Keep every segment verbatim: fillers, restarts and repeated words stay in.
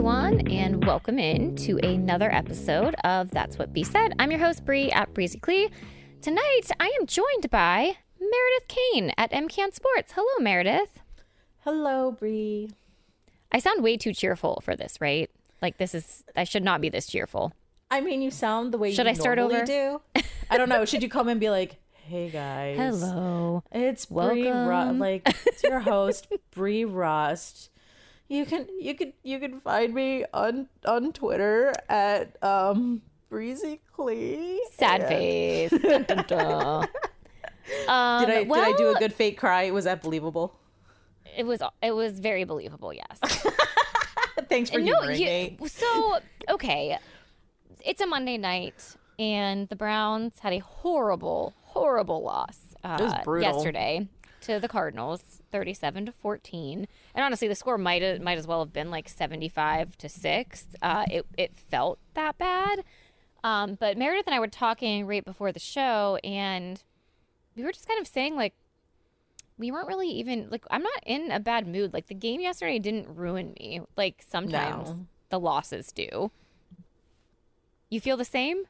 everyone, and welcome in to another episode of That's What Bea Said. I'm your host, Bree, at Breezy Clee. Tonight, I am joined by Meredith Kane at M Can Sports. Hello, Meredith. Hello, Bree. I sound way too cheerful for this, right? Like, this is, I should not be this cheerful. I mean, you sound the way should you I start normally over? do. I don't know. Should you come and be like, hey, guys. Hello. It's Bree Rust. Like, it's your host, Bree Rust. You can you can you can find me on on Twitter at um Breezy Clee. Sad and... face. Dun, dun, dun. Um, did I well, did I do a good fake cry? Was that believable? It was it was very believable. Yes. Thanks for no, humoring you, me. So okay, it's a Monday night, and the Browns had a horrible, horrible loss uh, it was brutal. yesterday to the Cardinals, thirty-seven to fourteen. And honestly, the score might might as well have been like seventy-five to six. Uh, it it felt that bad. Um, but Meredith and I were talking right before the show, and we were just kind of saying, like, we weren't really even, like, I'm not in a bad mood. Like, the game yesterday didn't ruin me. Like, sometimes No. the losses do. You feel the same?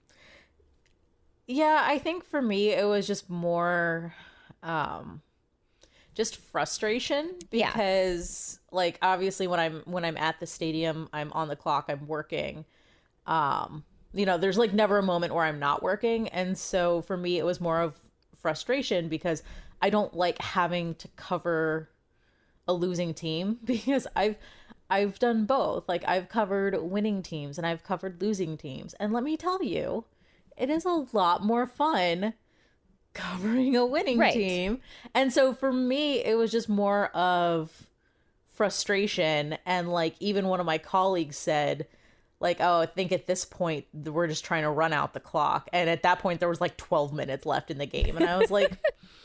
Yeah, I think for me, it was just more... Um, just frustration because yeah. like obviously when I'm when I'm at the stadium, I'm on the clock, I'm working. Um, you know, there's like never a moment where I'm not working. And so for me it was more of frustration because I don't like having to cover a losing team because I've I've done both. Like I've covered winning teams and I've covered losing teams. And let me tell you, it is a lot more fun covering a winning right. team. And so for me it was just more of frustration. And like even one of my colleagues said like, oh, I think at this point we're just trying to run out the clock. And at that point there was like twelve minutes left in the game, and I was like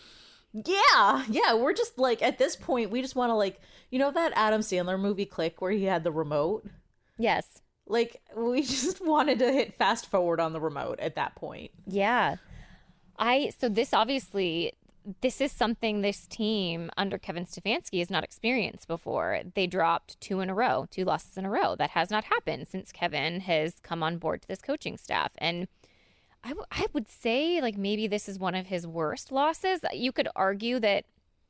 yeah yeah we're just like at this point we just want to, like, you know that Adam Sandler movie Click where he had the remote? Yes. Like we just wanted to hit fast forward on the remote at that point. Yeah. I so this obviously this is something this team under Kevin Stefanski has not experienced before. They dropped two in a row, two losses in a row. That has not happened since Kevin has come on board to this coaching staff. And I, w- I would say like maybe this is one of his worst losses. You could argue that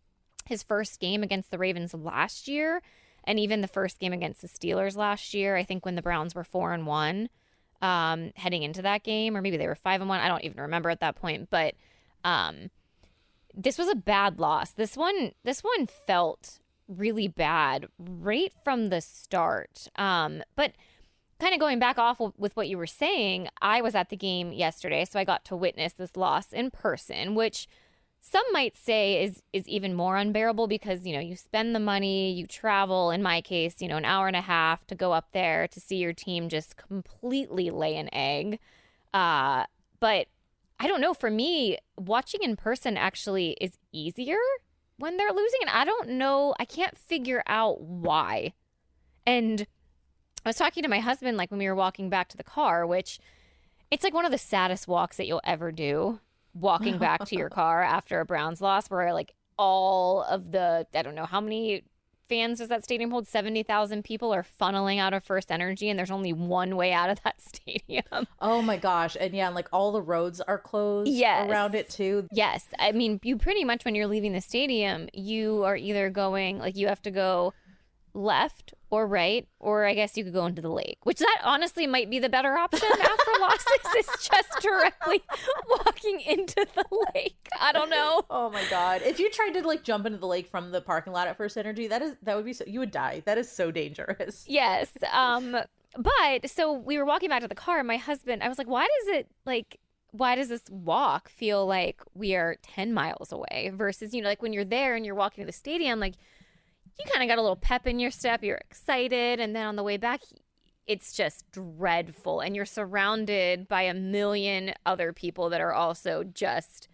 his first game against the Ravens last year and even the first game against the Steelers last year, I think when the Browns were four and one. Um, heading into that game, or maybe they were five and one. I don't even remember at that point, but um, this was a bad loss. This one, this one felt really bad right from the start. Um, but kind of going back off with what you were saying, I was at the game yesterday, so I got to witness this loss in person, which some might say is is even more unbearable because, you know, you spend the money, you travel, in my case, you know, an hour and a half to go up there to see your team just completely lay an egg. Uh, but I don't know, for me, watching in person actually is easier when they're losing. And I don't know, I can't figure out why. And I was talking to my husband, like when we were walking back to the car, which it's like one of the saddest walks that you'll ever do. Walking back to your car after a Browns loss where like all of the, I don't know, how many fans does that stadium hold? seventy thousand people are funneling out of First Energy, and there's only one way out of that stadium. Oh my gosh. And yeah, and like all the roads are closed yes. around it too. Yes. I mean, you pretty much, when you're leaving the stadium, you are either going, like you have to go left or right, or I guess you could go into the lake, which that honestly might be the better option after losses, is just directly walking into the lake. I don't know. Oh my God. If you tried to like jump into the lake from the parking lot at First Energy, that is that would be so, you would die. That is so dangerous. Yes. Um, but so we were walking back to the car, and my husband, I was like, why does it like why does this walk feel like we are ten miles away versus, you know, like when you're there and you're walking to the stadium, like you kind of got a little pep in your step, you're excited, and then on the way back, it's just dreadful, and you're surrounded by a million other people that are also just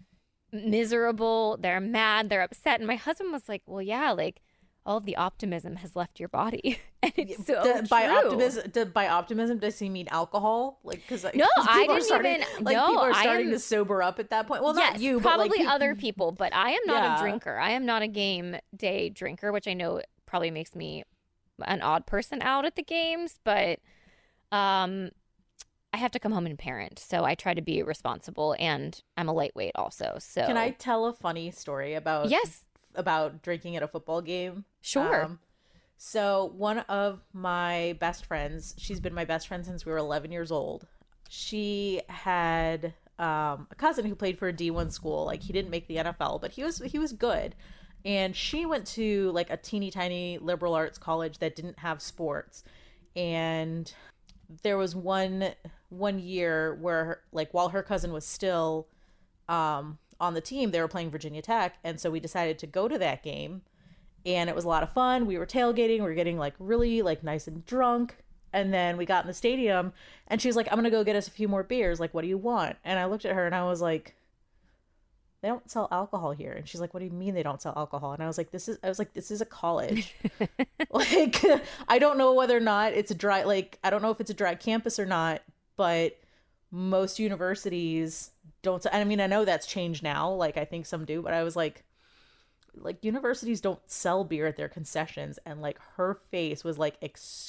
miserable, they're mad, they're upset, and my husband was like, well, yeah, like, all of the optimism has left your body. And it's so the, by true. optimism, the, by optimism, does he mean alcohol? Like, because no, I didn't starting, even. like, no, people are I starting am, to sober up at that point. Well, yes, not you, probably but like, other people. But I am not yeah. a drinker. I am not a game day drinker, which I know probably makes me an odd person out at the games, but um, I have to come home and parent, so I try to be responsible, and I'm a lightweight also. So can I tell a funny story about yes about drinking at a football game? Sure. Um, so one of my best friends, she's been my best friend since we were eleven years old. She had um, a cousin who played for a D one school. Like, he didn't make the N F L, but he was he was good. And she went to like a teeny tiny liberal arts college that didn't have sports. And there was one one year where, like, while her cousin was still um, on the team, they were playing Virginia Tech, and so we decided to go to that game. And it was a lot of fun. We were tailgating. We were getting like really like nice and drunk. And then we got in the stadium, and she's like, I'm gonna go get us a few more beers. Like, what do you want? And I looked at her and I was like, they don't sell alcohol here. And she's like, what do you mean they don't sell alcohol? And I was like, this is I was like, this is a college. Like, I don't know whether or not it's a dry, like, I don't know if it's a dry campus or not, but most universities don't. I mean, I know that's changed now. Like, I think some do, but I was like, like, universities don't sell beer at their concessions. And like, her face was like,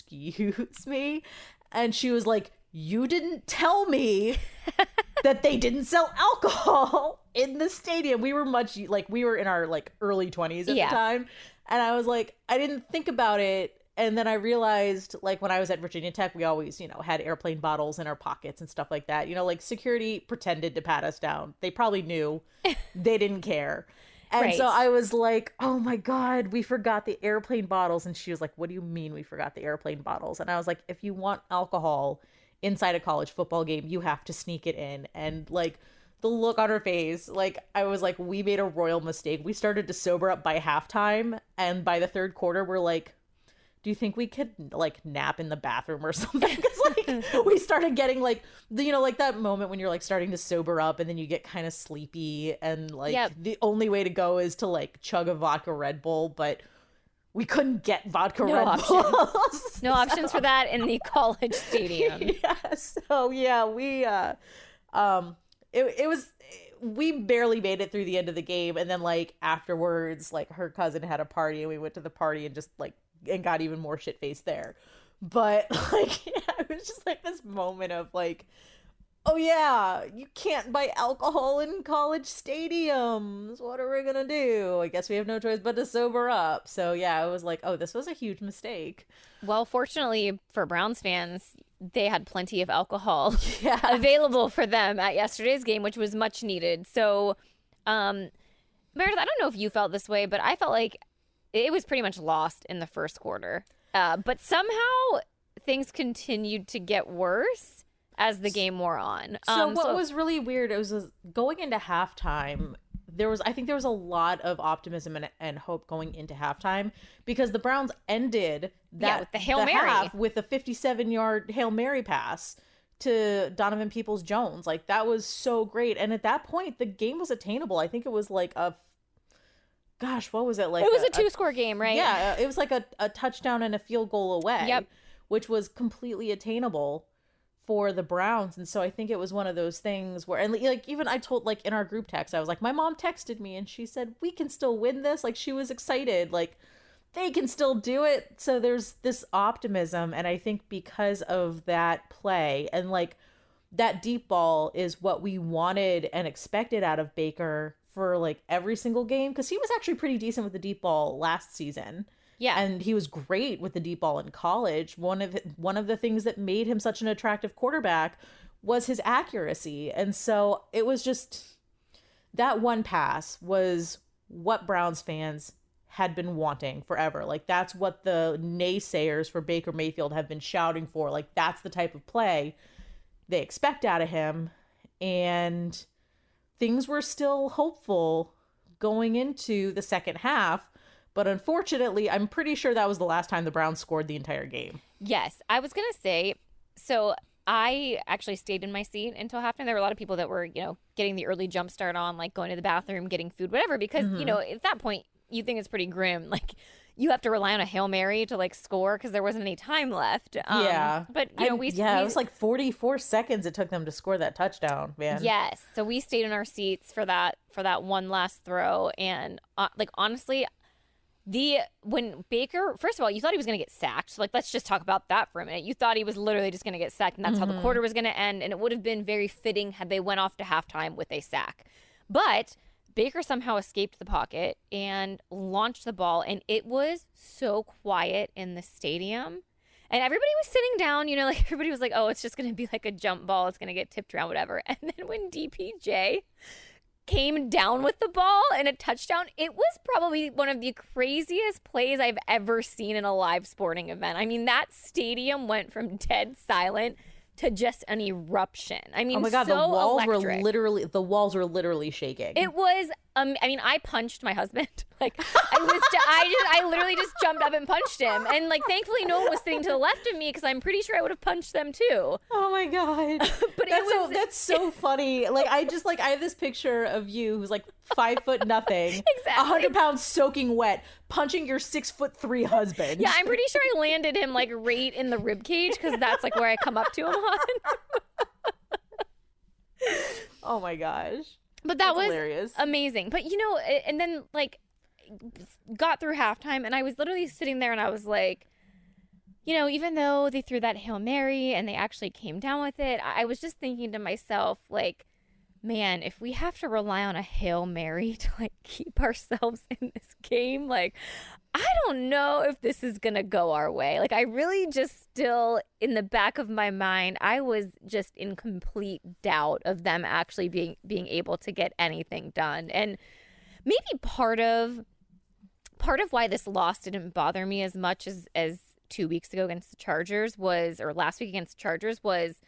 excuse me. And she was like, you didn't tell me that they didn't sell alcohol in the stadium. We were much like, we were in our like early twenties at yeah. the time. And I was like, I didn't think about it. And then I realized, like, when I was at Virginia Tech, we always, you know, had airplane bottles in our pockets and stuff like that. You know, like, security pretended to pat us down. They probably knew. They didn't care. And right. so I was like, oh my God, we forgot the airplane bottles. And she was like, what do you mean we forgot the airplane bottles? And I was like, if you want alcohol inside a college football game, you have to sneak it in. And like, the look on her face, like, I was like, we made a royal mistake. We started to sober up by halftime. And by the third quarter, we're like, do you think we could like nap in the bathroom or something? Because like, we started getting like, the, you know, like that moment when you're like starting to sober up and then you get kind of sleepy, and like yep. the only way to go is to like chug a vodka Red Bull, but we couldn't get vodka no Red options. Bulls. No so. options for that in the college stadium. Yeah. So yeah, we uh um it it was we barely made it through the end of the game, and then like afterwards, like, her cousin had a party and we went to the party and just like and got even more shit-faced there. But like, yeah, it was just like this moment of like, oh yeah, you can't buy alcohol in college stadiums. What are we gonna do? I guess we have no choice but to sober up. So yeah, it was like, oh, this was a huge mistake. Well, fortunately for Browns fans, they had plenty of alcohol yeah. available for them at yesterday's game, which was much needed. So, um, Meredith, I don't know if you felt this way, but I felt like it was pretty much lost in the first quarter. Uh, but somehow things continued to get worse as the game wore on. So um, what so- was really weird, it was uh, going into halftime, there was, I think there was a lot of optimism and, and hope going into halftime, because the Browns ended that yeah, with the Hail the Mary half with a fifty-seven yard Hail Mary pass to Donovan Peoples-Jones. Like, that was so great. And at that point, the game was attainable. I think it was like a Gosh, what was it like? It was a, a two-score a, game, right? Yeah, it was like a, a touchdown and a field goal away, yep. which was completely attainable for the Browns. And so I think it was one of those things where, and like, even I told, like, in our group text, I was like, my mom texted me and she said, we can still win this. Like, she was excited. Like, they can still do it. So there's this optimism. And I think because of that play, and like, that deep ball is what we wanted and expected out of Baker for like every single game, because he was actually pretty decent with the deep ball last season. Yeah, and he was great with the deep ball in college. One of one of the things that made him such an attractive quarterback was his accuracy. And so it was just, that one pass was what Browns fans had been wanting forever. Like, that's what the naysayers for Baker Mayfield have been shouting for. Like, that's the type of play they expect out of him. And things were still hopeful going into the second half, but unfortunately, I'm pretty sure that was the last time the Browns scored the entire game. Yes, I was going to say, so I actually stayed in my seat until halftime. There were a lot of people that were, you know, getting the early jump start on, like going to the bathroom, getting food, whatever, because, mm-hmm. you know, at that point, you think it's pretty grim. Like, you have to rely on a Hail Mary to like score because there wasn't any time left. Um, yeah. But, you know, we... I, yeah, we, it was like forty-four seconds it took them to score that touchdown, man. Yes. So we stayed in our seats for that, for that one last throw. And uh, like, honestly, The when Baker, first of all, you thought he was going to get sacked. So, like, let's just talk about that for a minute. You thought he was literally just going to get sacked, and that's mm-hmm. how the quarter was going to end. And it would have been very fitting had they went off to halftime with a sack. But Baker somehow escaped the pocket and launched the ball, and it was so quiet in the stadium. And everybody was sitting down, you know, like everybody was like, oh, it's just going to be like a jump ball. It's going to get tipped around, whatever. And then when D P J came down with the ball and a touchdown, it was probably one of the craziest plays I've ever seen in a live sporting event. I mean, that stadium went from dead silent to just an eruption. I mean, oh my God, so the walls electric. were literally the walls were literally shaking. It was. Um, I mean, I punched my husband. Like, I was. Ju- I just. I literally just jumped up and punched him. And like, thankfully, no one was sitting to the left of me because I'm pretty sure I would have punched them too. Oh my God! But that's it was. So, that's so funny. Like, I just like I have this picture of you who's like five foot nothing, exactly, a hundred pounds soaking wet, punching your six foot three husband. Yeah, I'm pretty sure I landed him like right in the rib cage because that's like where I come up to him on. Oh my gosh. But that That's was hilarious. Amazing. But, you know, and then, like, got through halftime, and I was literally sitting there, and I was like, you know, even though they threw that Hail Mary, and they actually came down with it, I was just thinking to myself, like, man, if we have to rely on a Hail Mary to, like, keep ourselves in this game, like, I don't know if this is going to go our way. Like, I really just still, in the back of my mind, I was just in complete doubt of them actually being being able to get anything done. And maybe part of part of why this loss didn't bother me as much as, as two weeks ago against the Chargers was, or last week against the Chargers was,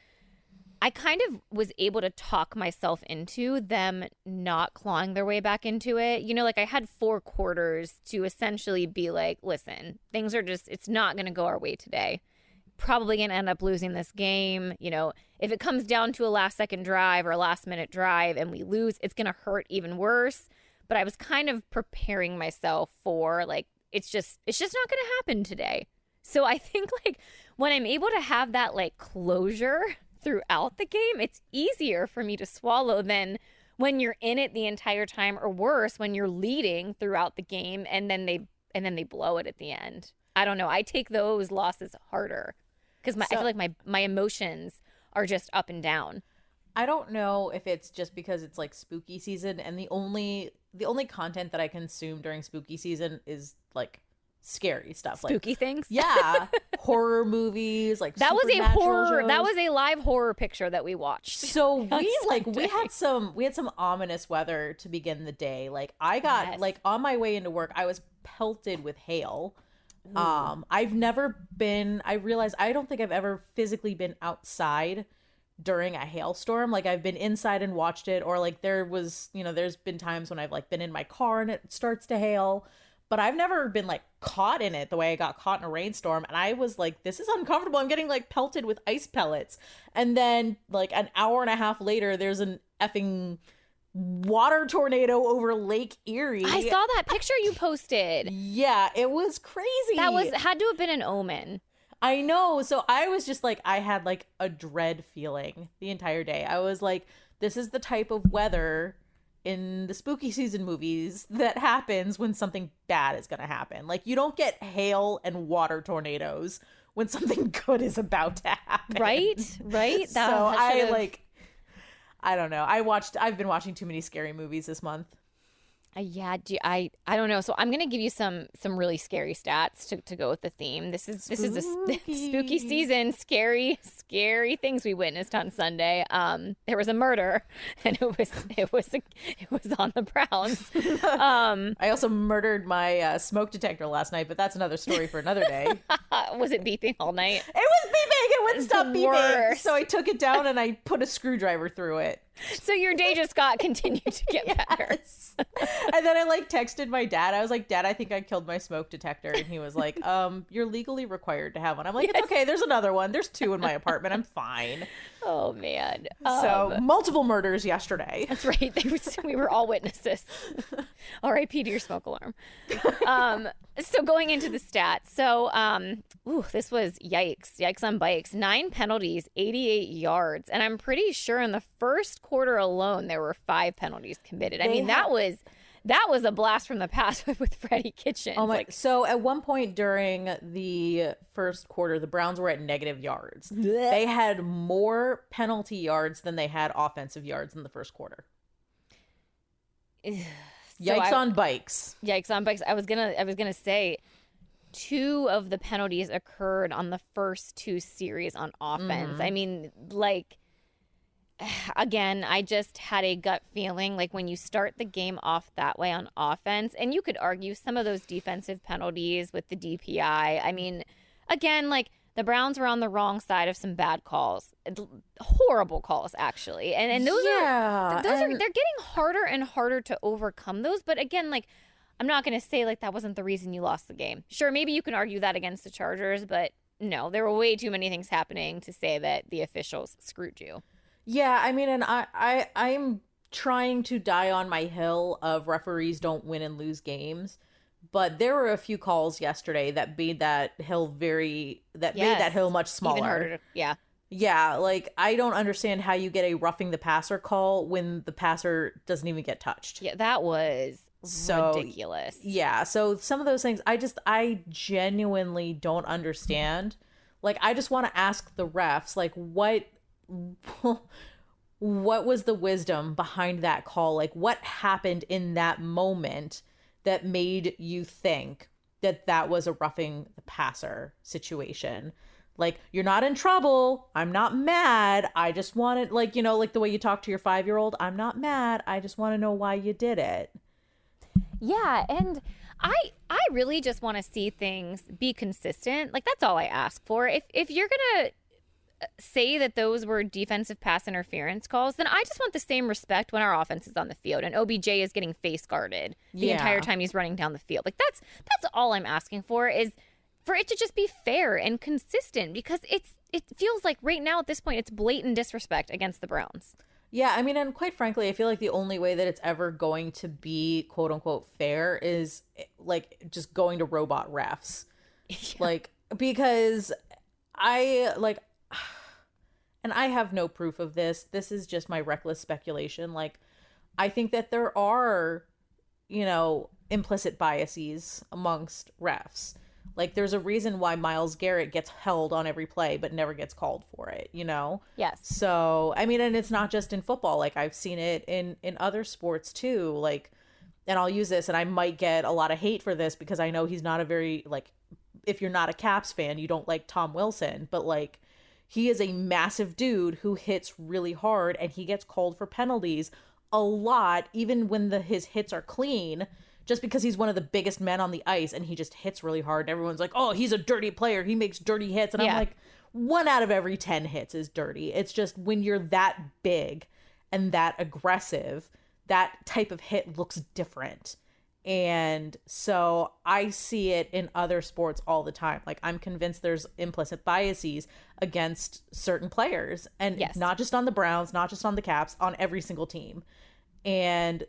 I kind of was able to talk myself into them not clawing their way back into it. You know, like I had four quarters to essentially be like, listen, things are just, it's not going to go our way today. Probably going to end up losing this game. You know, if it comes down to a last second drive or a last minute drive and we lose, it's going to hurt even worse. But I was kind of preparing myself for like, it's just, it's just not going to happen today. So I think like when I'm able to have that like closure throughout the game, it's easier for me to swallow than when you're in it the entire time, or worse, when you're leading throughout the game and then they and then they blow it at the end. I don't know. I take those losses harder because my so, I feel like my my emotions are just up and down. I don't know if it's just because it's like spooky season, and the only the only content that I consume during spooky season is like scary stuff, spooky like, things. Yeah, horror movies, like that was a horror. Shows. That was a live horror picture that we watched. So we like we had some we had some ominous weather to begin the day. Like I got yes. like on my way into work, I was pelted with hail. Ooh. Um, I've never been. I realized I don't think I've ever physically been outside during a hailstorm. Like I've been inside and watched it, or like there was, you know, there's been times when I've like been in my car and it starts to hail. But I've never been, like, caught in it the way I got caught in a rainstorm. And I was like, this is uncomfortable. I'm getting, like, pelted with ice pellets. And then, like, an hour and a half later, there's an effing water tornado over Lake Erie. I saw that picture you posted. Yeah, it was crazy. That was had to have been an omen. I know. So I was just, like, I had, like, a dread feeling the entire day. I was like, this is the type of weather in the spooky season movies that happens when something bad is going to happen. Like, you don't get hail and water tornadoes when something good is about to happen. Right? Right? That, so that I have... like, I don't know. I watched, I've been watching too many scary movies this month. Uh, yeah, I I don't know. So I'm gonna give you some some really scary stats to, to go with the theme. This is this spooky. is a spooky season. Scary, scary things we witnessed on Sunday. Um, there was a murder, and it was it was a, it was on the Browns. Um, I also murdered my uh, smoke detector last night, but that's another story for another day. Was it beeping all night? It was beeping. It wouldn't stop beeping. Worst. So I took it down and I put a screwdriver through it. So your day just got continued to get yes. better. And then I like texted my dad. I was like, Dad, I think I killed my smoke detector. And he was like, um, you're legally required to have one. I'm like, yes. It's okay. There's another one. There's two in my apartment. I'm fine. Oh, man. So um, multiple murders yesterday. That's right. They were, we were all witnesses. R I P to your smoke alarm. Um, so going into the stats. So, um, ooh, this was yikes. Yikes on bikes. Nine penalties, eighty-eight yards. And I'm pretty sure in the first quarter alone, there were five penalties committed. I they mean, have, that was that was a blast from the past with Freddie Kitchens. Oh my! Like, so at one point during the first quarter, the Browns were at negative yards. They had more penalty yards than they had offensive yards in the first quarter. so Yikes I, on bikes! Yikes on bikes! I was gonna, I was gonna say, two of the penalties occurred on the first two series on offense. Mm-hmm. I mean, like. Again, I just had a gut feeling like when you start the game off that way on offense, and you could argue some of those defensive penalties with the D P I. I mean, again, like the Browns were on the wrong side of some bad calls, horrible calls actually, and and those yeah, are those and... are they're getting harder and harder to overcome those. But again, like I'm not going to say like that wasn't the reason you lost the game. Sure, maybe you can argue that against the Chargers, but no, there were way too many things happening to say that the officials screwed you. Yeah, I mean, and I, I, I'm trying to die on my hill of referees don't win and lose games, but there were a few calls yesterday that made that hill very, that yes, made that hill much smaller. Even harder to, yeah. Yeah, like, I don't understand how you get a roughing the passer call when the passer doesn't even get touched. Yeah, that was so ridiculous. Yeah, so some of those things, I just, I genuinely don't understand. Like, I just want to ask the refs, like, what... what was the wisdom behind that call? Like, what happened in that moment that made you think that that was a roughing the passer situation? Like, you're not in trouble. I'm not mad. I just wanted, like, you know, like the way you talk to your five-year-old. I'm not mad. I just want to know why you did it. Yeah, and I I really just want to see things be consistent. Like, that's all I ask for. If if you're gonna say that those were defensive pass interference calls, then I just want the same respect when our offense is on the field and O B J is getting face guarded the yeah. entire time he's running down the field. Like that's that's all I'm asking for, is for it to just be fair and consistent, because it's it feels like right now at this point it's blatant disrespect against the Browns. Yeah, I mean, and quite frankly, I feel like the only way that it's ever going to be quote unquote fair is like just going to robot refs. Yeah. Like, because I like and I have no proof of this. This is just my reckless speculation. Like, I think that there are, you know, implicit biases amongst refs. Like, there's a reason why Myles Garrett gets held on every play but never gets called for it, you know? Yes. So, I mean, and it's not just in football. Like, I've seen it in, in other sports too. Like, and I'll use this, and I might get a lot of hate for this because I know he's not a very, like, if you're not a Caps fan, you don't like Tom Wilson, but, like, he is a massive dude who hits really hard, and he gets called for penalties a lot, even when the his hits are clean, just because he's one of the biggest men on the ice and he just hits really hard. And everyone's like, oh, he's a dirty player. He makes dirty hits. And yeah. I'm like, one out of every ten hits is dirty. It's just when you're that big and that aggressive, that type of hit looks different. And so I see it in other sports all the time. Like, I'm convinced there's implicit biases against certain players, and yes. not just on the Browns, not just on the Caps, on every single team. And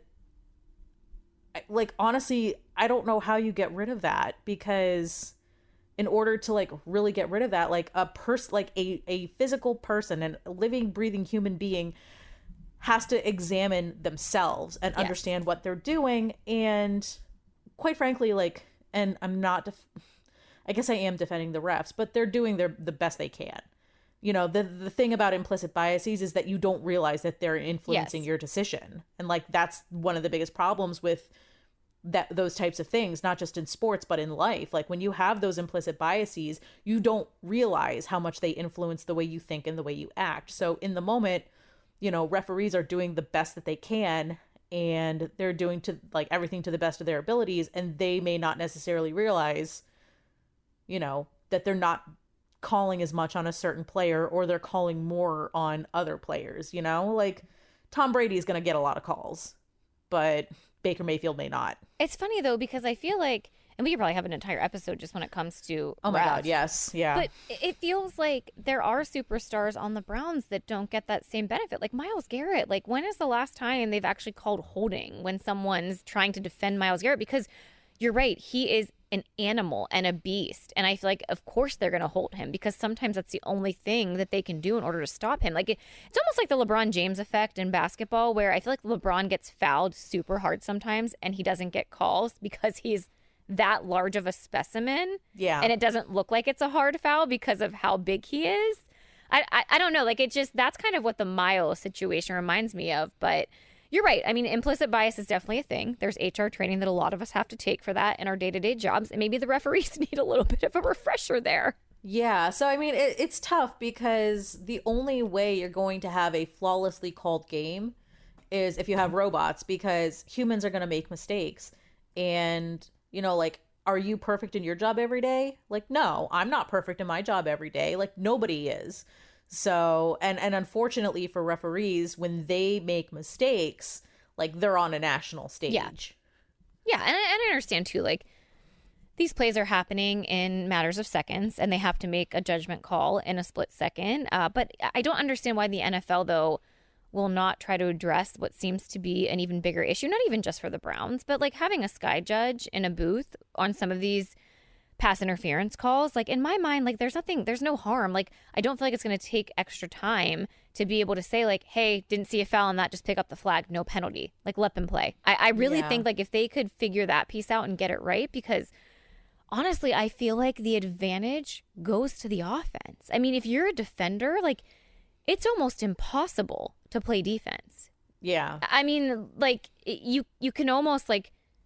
like, honestly, I don't know how you get rid of that, because in order to like really get rid of that, like a person, like a, a physical person and a living, breathing human being has to examine themselves and yes. understand what they're doing. And quite frankly, like, and I'm not, def- I guess I am defending the refs, but they're doing their the best they can. You know, the the thing about implicit biases is that you don't realize that they're influencing yes. your decision. And like, that's one of the biggest problems with that those types of things, not just in sports, but in life. Like, when you have those implicit biases, you don't realize how much they influence the way you think and the way you act. So in the moment, you know, referees are doing the best that they can, and they're doing to like everything to the best of their abilities. And they may not necessarily realize, you know, that they're not calling as much on a certain player, or they're calling more on other players, you know? Like, Tom Brady is going to get a lot of calls, but Baker Mayfield may not. It's funny though, because I feel like, and we could probably have an entire episode just when it comes to oh my refs, god yes yeah but it feels like there are superstars on the Browns that don't get that same benefit, like Myles Garrett. Like, when is the last time they've actually called holding when someone's trying to defend Myles Garrett? Because you're right, he is an animal and a beast. And I feel like, of course, they're going to hold him because sometimes that's the only thing that they can do in order to stop him. Like, it, it's almost like the LeBron James effect in basketball, where I feel like LeBron gets fouled super hard sometimes and he doesn't get calls because he's that large of a specimen. Yeah. And it doesn't look like it's a hard foul because of how big he is. I, I, I don't know. Like, it just, that's kind of what the Miles situation reminds me of. But you're right. I mean, implicit bias is definitely a thing. There's H R training that a lot of us have to take for that in our day-to-day jobs. And maybe the referees need a little bit of a refresher there. Yeah. So, I mean, it, it's tough because the only way you're going to have a flawlessly called game is if you have robots, because humans are going to make mistakes. And, you know, like, are you perfect in your job every day? Like, no, I'm not perfect in my job every day. Like, nobody is. So, and, and unfortunately for referees, when they make mistakes, like, they're on a national stage. Yeah. Yeah. And I, and I understand too, like, these plays are happening in matters of seconds and they have to make a judgment call in a split second. Uh, but I don't understand why the N F L, though, will not try to address what seems to be an even bigger issue, not even just for the Browns, but like having a sky judge in a booth on some of these pass interference calls. Like, in my mind, like, there's nothing, there's no harm. Like, I don't feel like it's going to take extra time to be able to say, like, hey, didn't see a foul on that, just pick up the flag, no penalty. Like, let them play. I, I really Yeah. think, like, if they could figure that piece out and get it right, because honestly, I feel like the advantage goes to the offense. I mean, if you're a defender, like, it's almost impossible to play defense. Yeah. I mean, like, you you can almost, like,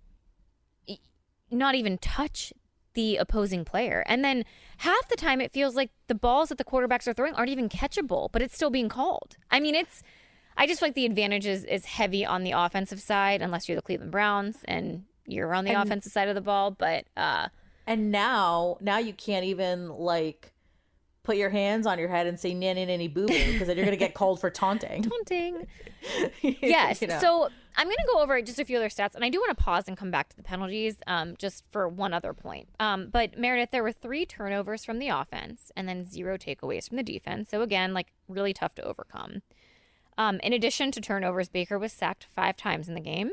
not even touch the opposing player. And then half the time it feels like the balls that the quarterbacks are throwing aren't even catchable, but it's still being called. I mean, it's, I just feel like the advantage is, is heavy on the offensive side, unless you're the Cleveland Browns and you're on the And- offensive side of the ball. But, uh, And now, now you can't even, like, put your hands on your head and say nanny nanny boo boo, because then you're going to get called for taunting. taunting. Yes. You know. So I'm going to go over just a few other stats, and I do want to pause and come back to the penalties um, just for one other point. Um, but Meredith, there were three turnovers from the offense and then zero takeaways from the defense. So again, like, really tough to overcome. Um, in addition to turnovers, Baker was sacked five times in the game.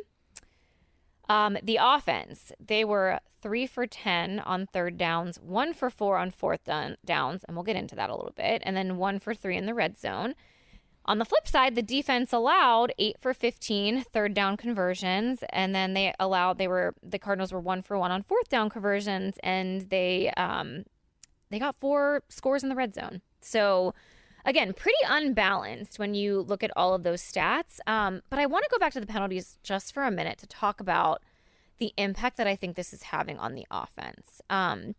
Um, the offense, they were three for ten on third downs, one for four on fourth down, downs, and we'll get into that a little bit, and then one for three in the red zone. On the flip side, the defense allowed eight for fifteen third down conversions, and then they allowed, they were, the Cardinals were one for one on fourth down conversions, and they, um, they got four scores in the red zone. So, again, pretty unbalanced when you look at all of those stats. Um, but I want to go back to the penalties just for a minute to talk about the impact that I think this is having on the offense. Um,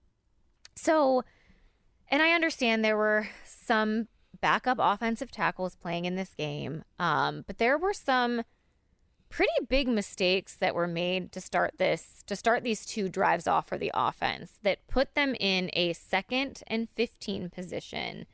so, and I understand there were some backup offensive tackles playing in this game, um, but there were some pretty big mistakes that were made to start this, to start these two drives off for the offense that put them in a second and fifteen position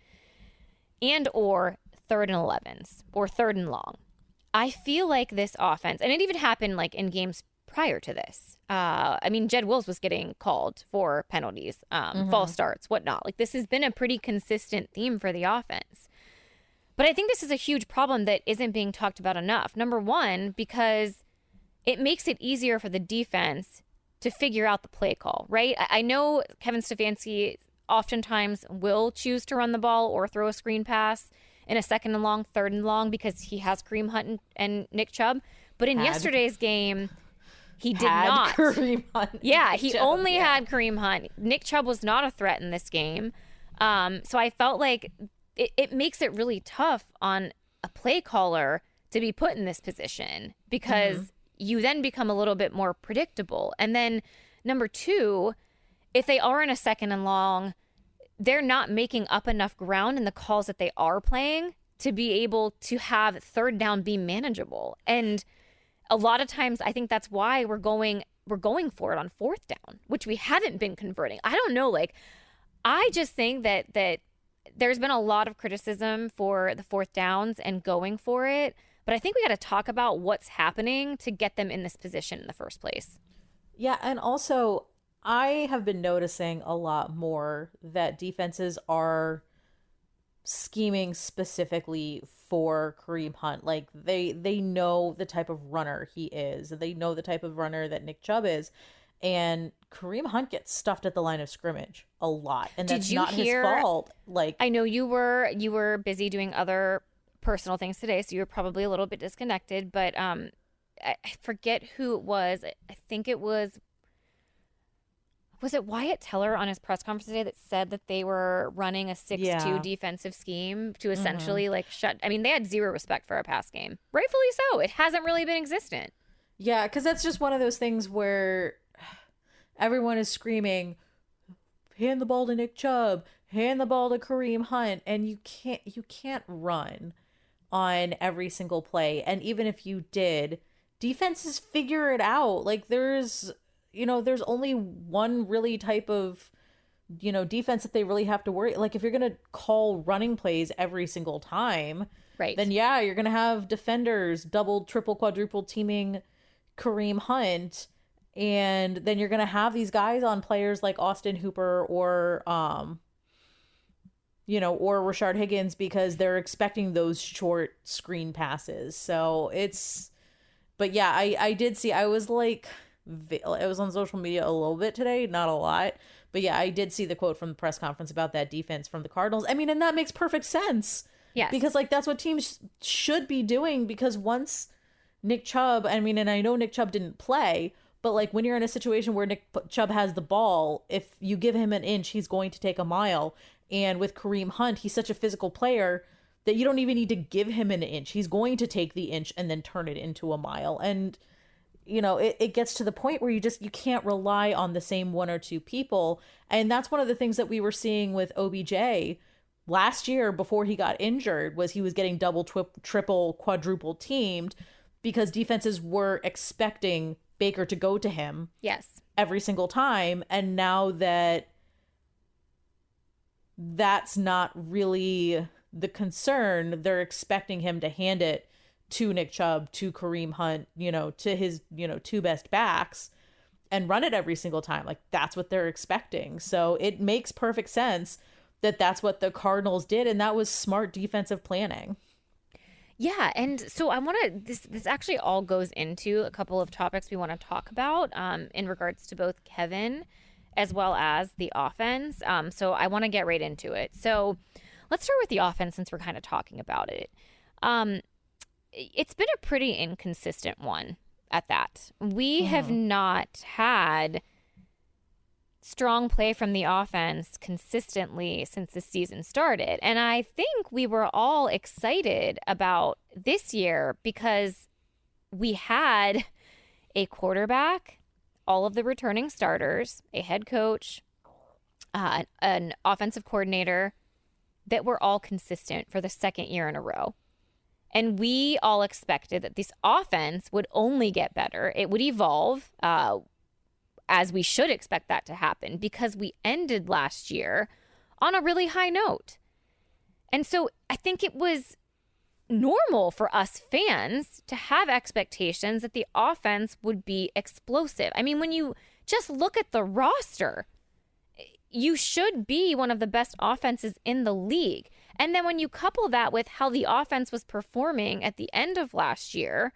and or third and elevens or third and long. I feel like this offense, and it even happened like in games prior to this. Uh, I mean, Jed Wills was getting called for penalties, um, Mm-hmm. false starts, whatnot. Like, this has been a pretty consistent theme for the offense. But I think this is a huge problem that isn't being talked about enough. Number one, because it makes it easier for the defense to figure out the play call, right? I, I know Kevin Stefanski oftentimes will choose to run the ball or throw a screen pass in a second and long, third and long, because he has Kareem Hunt and, and Nick Chubb. But in Had. yesterday's game, he did Had not. Kareem Hunt. Yeah, he Chubb, only yeah. had Kareem Hunt. Nick Chubb was not a threat in this game. Um, so I felt like it, it makes it really tough on a play caller to be put in this position, because Mm-hmm. you then become a little bit more predictable. And then number two, if they are in a second and long, they're not making up enough ground in the calls that they are playing to be able to have third down be manageable. And a lot of times I think that's why we're going we're going for it on fourth down, which we haven't been converting. I don't know, like, I just think that that there's been a lot of criticism for the fourth downs and going for it, but I think we got to talk about what's happening to get them in this position in the first place. Yeah, and also I have been noticing a lot more that defenses are scheming specifically for Kareem Hunt. Like, they they know the type of runner he is. They know the type of runner that Nick Chubb is. And Kareem Hunt gets stuffed at the line of scrimmage a lot. And Did that's you not hear, his fault. Like, I know you were you were busy doing other personal things today, so you were probably a little bit disconnected, but um I, I forget who it was. I think it was was it Wyatt Teller on his press conference today that said that they were running a six two Yeah. defensive scheme to essentially like shut I mean, they had zero respect for our pass game. Rightfully so. It hasn't really been existent. yeah, because that's just one of those things where everyone is screaming, hand the ball to Nick Chubb, hand the ball to Kareem Hunt, and you can't you can't run on every single play. And even if you did, defenses figure it out. Like there's you know, there's only one really type of, you know, defense that they really have to worry. Like if you're going to call running plays every single time, Right. then yeah, you're going to have defenders double, triple, quadruple teaming Kareem Hunt. And then you're going to have these guys on players like Austin Hooper or, um, you know, or Rashard Higgins because they're expecting those short screen passes. So it's, but yeah, I, I did see, I was like, I was on social media a little bit today, not a lot, but yeah, I did see the quote from the press conference about that defense from the Cardinals. I mean, and that makes perfect sense. Yes. Because like that's what teams should be doing, because once Nick Chubb, I mean, and I know Nick Chubb didn't play, but like when you're in a situation where Nick Chubb has the ball, if you give him an inch, he's going to take a mile. And with Kareem Hunt, he's such a physical player that you don't even need to give him an inch. He's going to take the inch and then turn it into a mile. And you know, it, it gets to the point where you just, you can't rely on the same one or two people. And that's one of the things that we were seeing with O B J last year before he got injured, was he was getting double, twi- triple, quadruple teamed because defenses were expecting Baker to go to him. Yes. Every single time. And now that that's not really the concern, they're expecting him to hand it to Nick Chubb, to Kareem Hunt, you know, to his, you know, two best backs and run it every single time. Like that's what they're expecting. So it makes perfect sense that that's what the Cardinals did. And that was smart defensive planning. Yeah. And so I want to, this, this actually all goes into a couple of topics we want to talk about um, in regards to both Kevin as well as the offense. Um, so I want to get right into it. So let's start with the offense since we're kind of talking about it. Um, It's been a pretty inconsistent one at that. We mm-hmm. have not had strong play from the offense consistently since the season started. And I think we were all excited about this year because we had a quarterback, all of the returning starters, a head coach, uh, an offensive coordinator that were all consistent for the second year in a row. And we all expected that this offense would only get better. It would evolve, uh, as we should expect that to happen, because we ended last year on a really high note. And so I think it was normal for us fans to have expectations that the offense would be explosive. I mean, when you just look at the roster, you should be one of the best offenses in the league. And then when you couple that with how the offense was performing at the end of last year,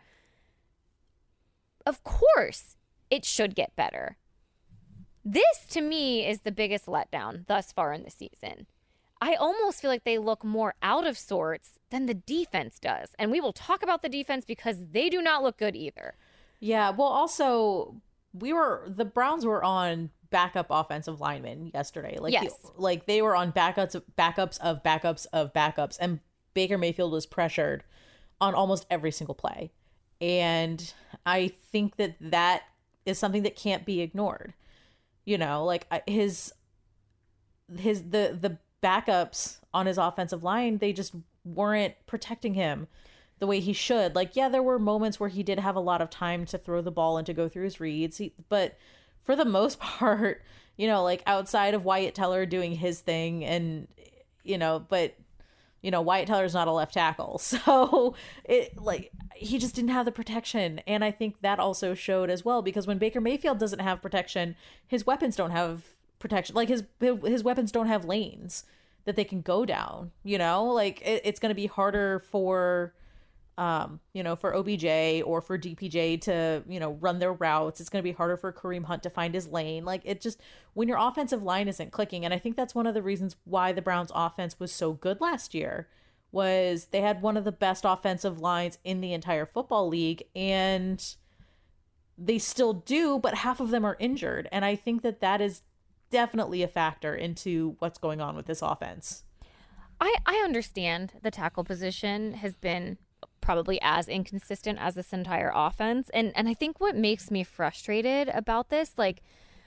of course, it should get better. This, to me, is the biggest letdown thus far in the season. I almost feel like they look more out of sorts than the defense does. And we will talk about the defense because they do not look good either. Yeah, well, also, we were, the Browns were on backup offensive linemen yesterday. Like, yes. the, like they were on backups, backups of backups of backups, and Baker Mayfield was pressured on almost every single play. And I think that that is something that can't be ignored. You know, like his, his, the, the backups on his offensive line, they just weren't protecting him the way he should. Like, yeah, there were moments where he did have a lot of time to throw the ball and to go through his reads, he, but for the most part, you know, like outside of Wyatt Teller doing his thing and, you know, but, you know, Wyatt Teller's not a left tackle. So it like he just didn't have the protection. And I think that also showed as well, because when Baker Mayfield doesn't have protection, his weapons don't have protection. Like his, his weapons don't have lanes that they can go down, you know, like it, it's going to be harder for um, you know, for O B J or for D P J to, you know, run their routes. It's going to be harder for Kareem Hunt to find his lane. Like, it just, when your offensive line isn't clicking, and I think that's one of the reasons why the Browns offense was so good last year, was they had one of the best offensive lines in the entire football league, and they still do, but half of them are injured. And I think that that is definitely a factor into what's going on with this offense. I, I understand the tackle position has been probably as inconsistent as this entire offense. And and I think what makes me frustrated about this, like,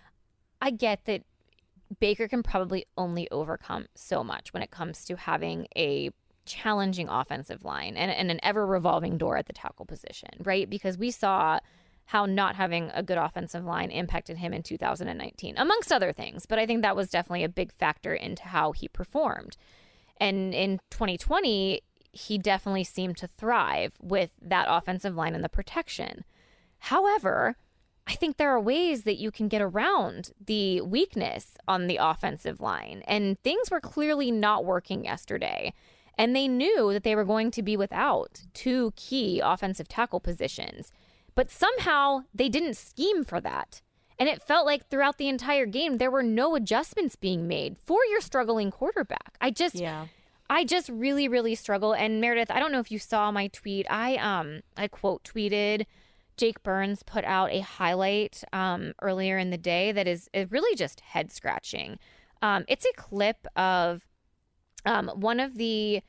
I get that Baker can probably only overcome so much when it comes to having a challenging offensive line and, and an ever revolving door at the tackle position, right? Because we saw how not having a good offensive line impacted him in two thousand nineteen, amongst other things. But I think that was definitely a big factor into how he performed. And in twenty twenty, he definitely seemed to thrive with that offensive line and the protection. However, I think there are ways that you can get around the weakness on the offensive line. And things were clearly not working yesterday. And they knew that they were going to be without two key offensive tackle positions. But somehow they didn't scheme for that. And it felt like throughout the entire game, there were no adjustments being made for your struggling quarterback. I just, yeah. I just really, really struggle. And Meredith, I don't know if you saw my tweet. I, um, I quote tweeted, Jake Burns put out a highlight um, earlier in the day that is, is really just head scratching. Um, it's a clip of um, one of the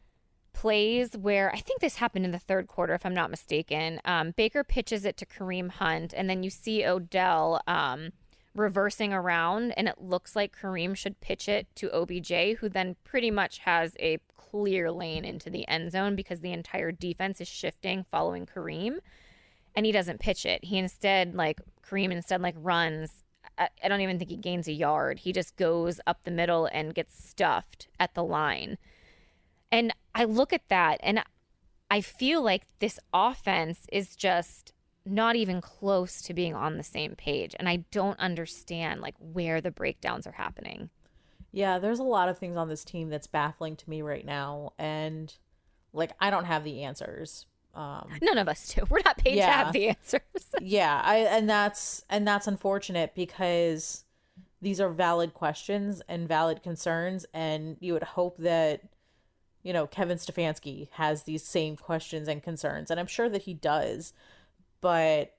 plays where I think this happened in the third quarter, if I'm not mistaken. Um, Baker pitches it to Kareem Hunt, and then you see Odell um, reversing around, and it looks like Kareem should pitch it to O B J, who then pretty much has a clear lane into the end zone because the entire defense is shifting following Kareem, and he doesn't pitch it. He instead, like, Kareem instead, like, runs. I, I don't even think he gains a yard. He just goes up the middle and gets stuffed at the line. And I look at that and I feel like this offense is just not even close to being on the same page. And I don't understand, like, where the breakdowns are happening. Yeah, there's a lot of things on this team that's baffling to me right now. And, like, I don't have the answers. Um, None of us do. We're not paid yeah. to have the answers. yeah, I and that's and that's unfortunate because these are valid questions and valid concerns. And you would hope that, you know, Kevin Stefanski has these same questions and concerns, and I'm sure that he does. But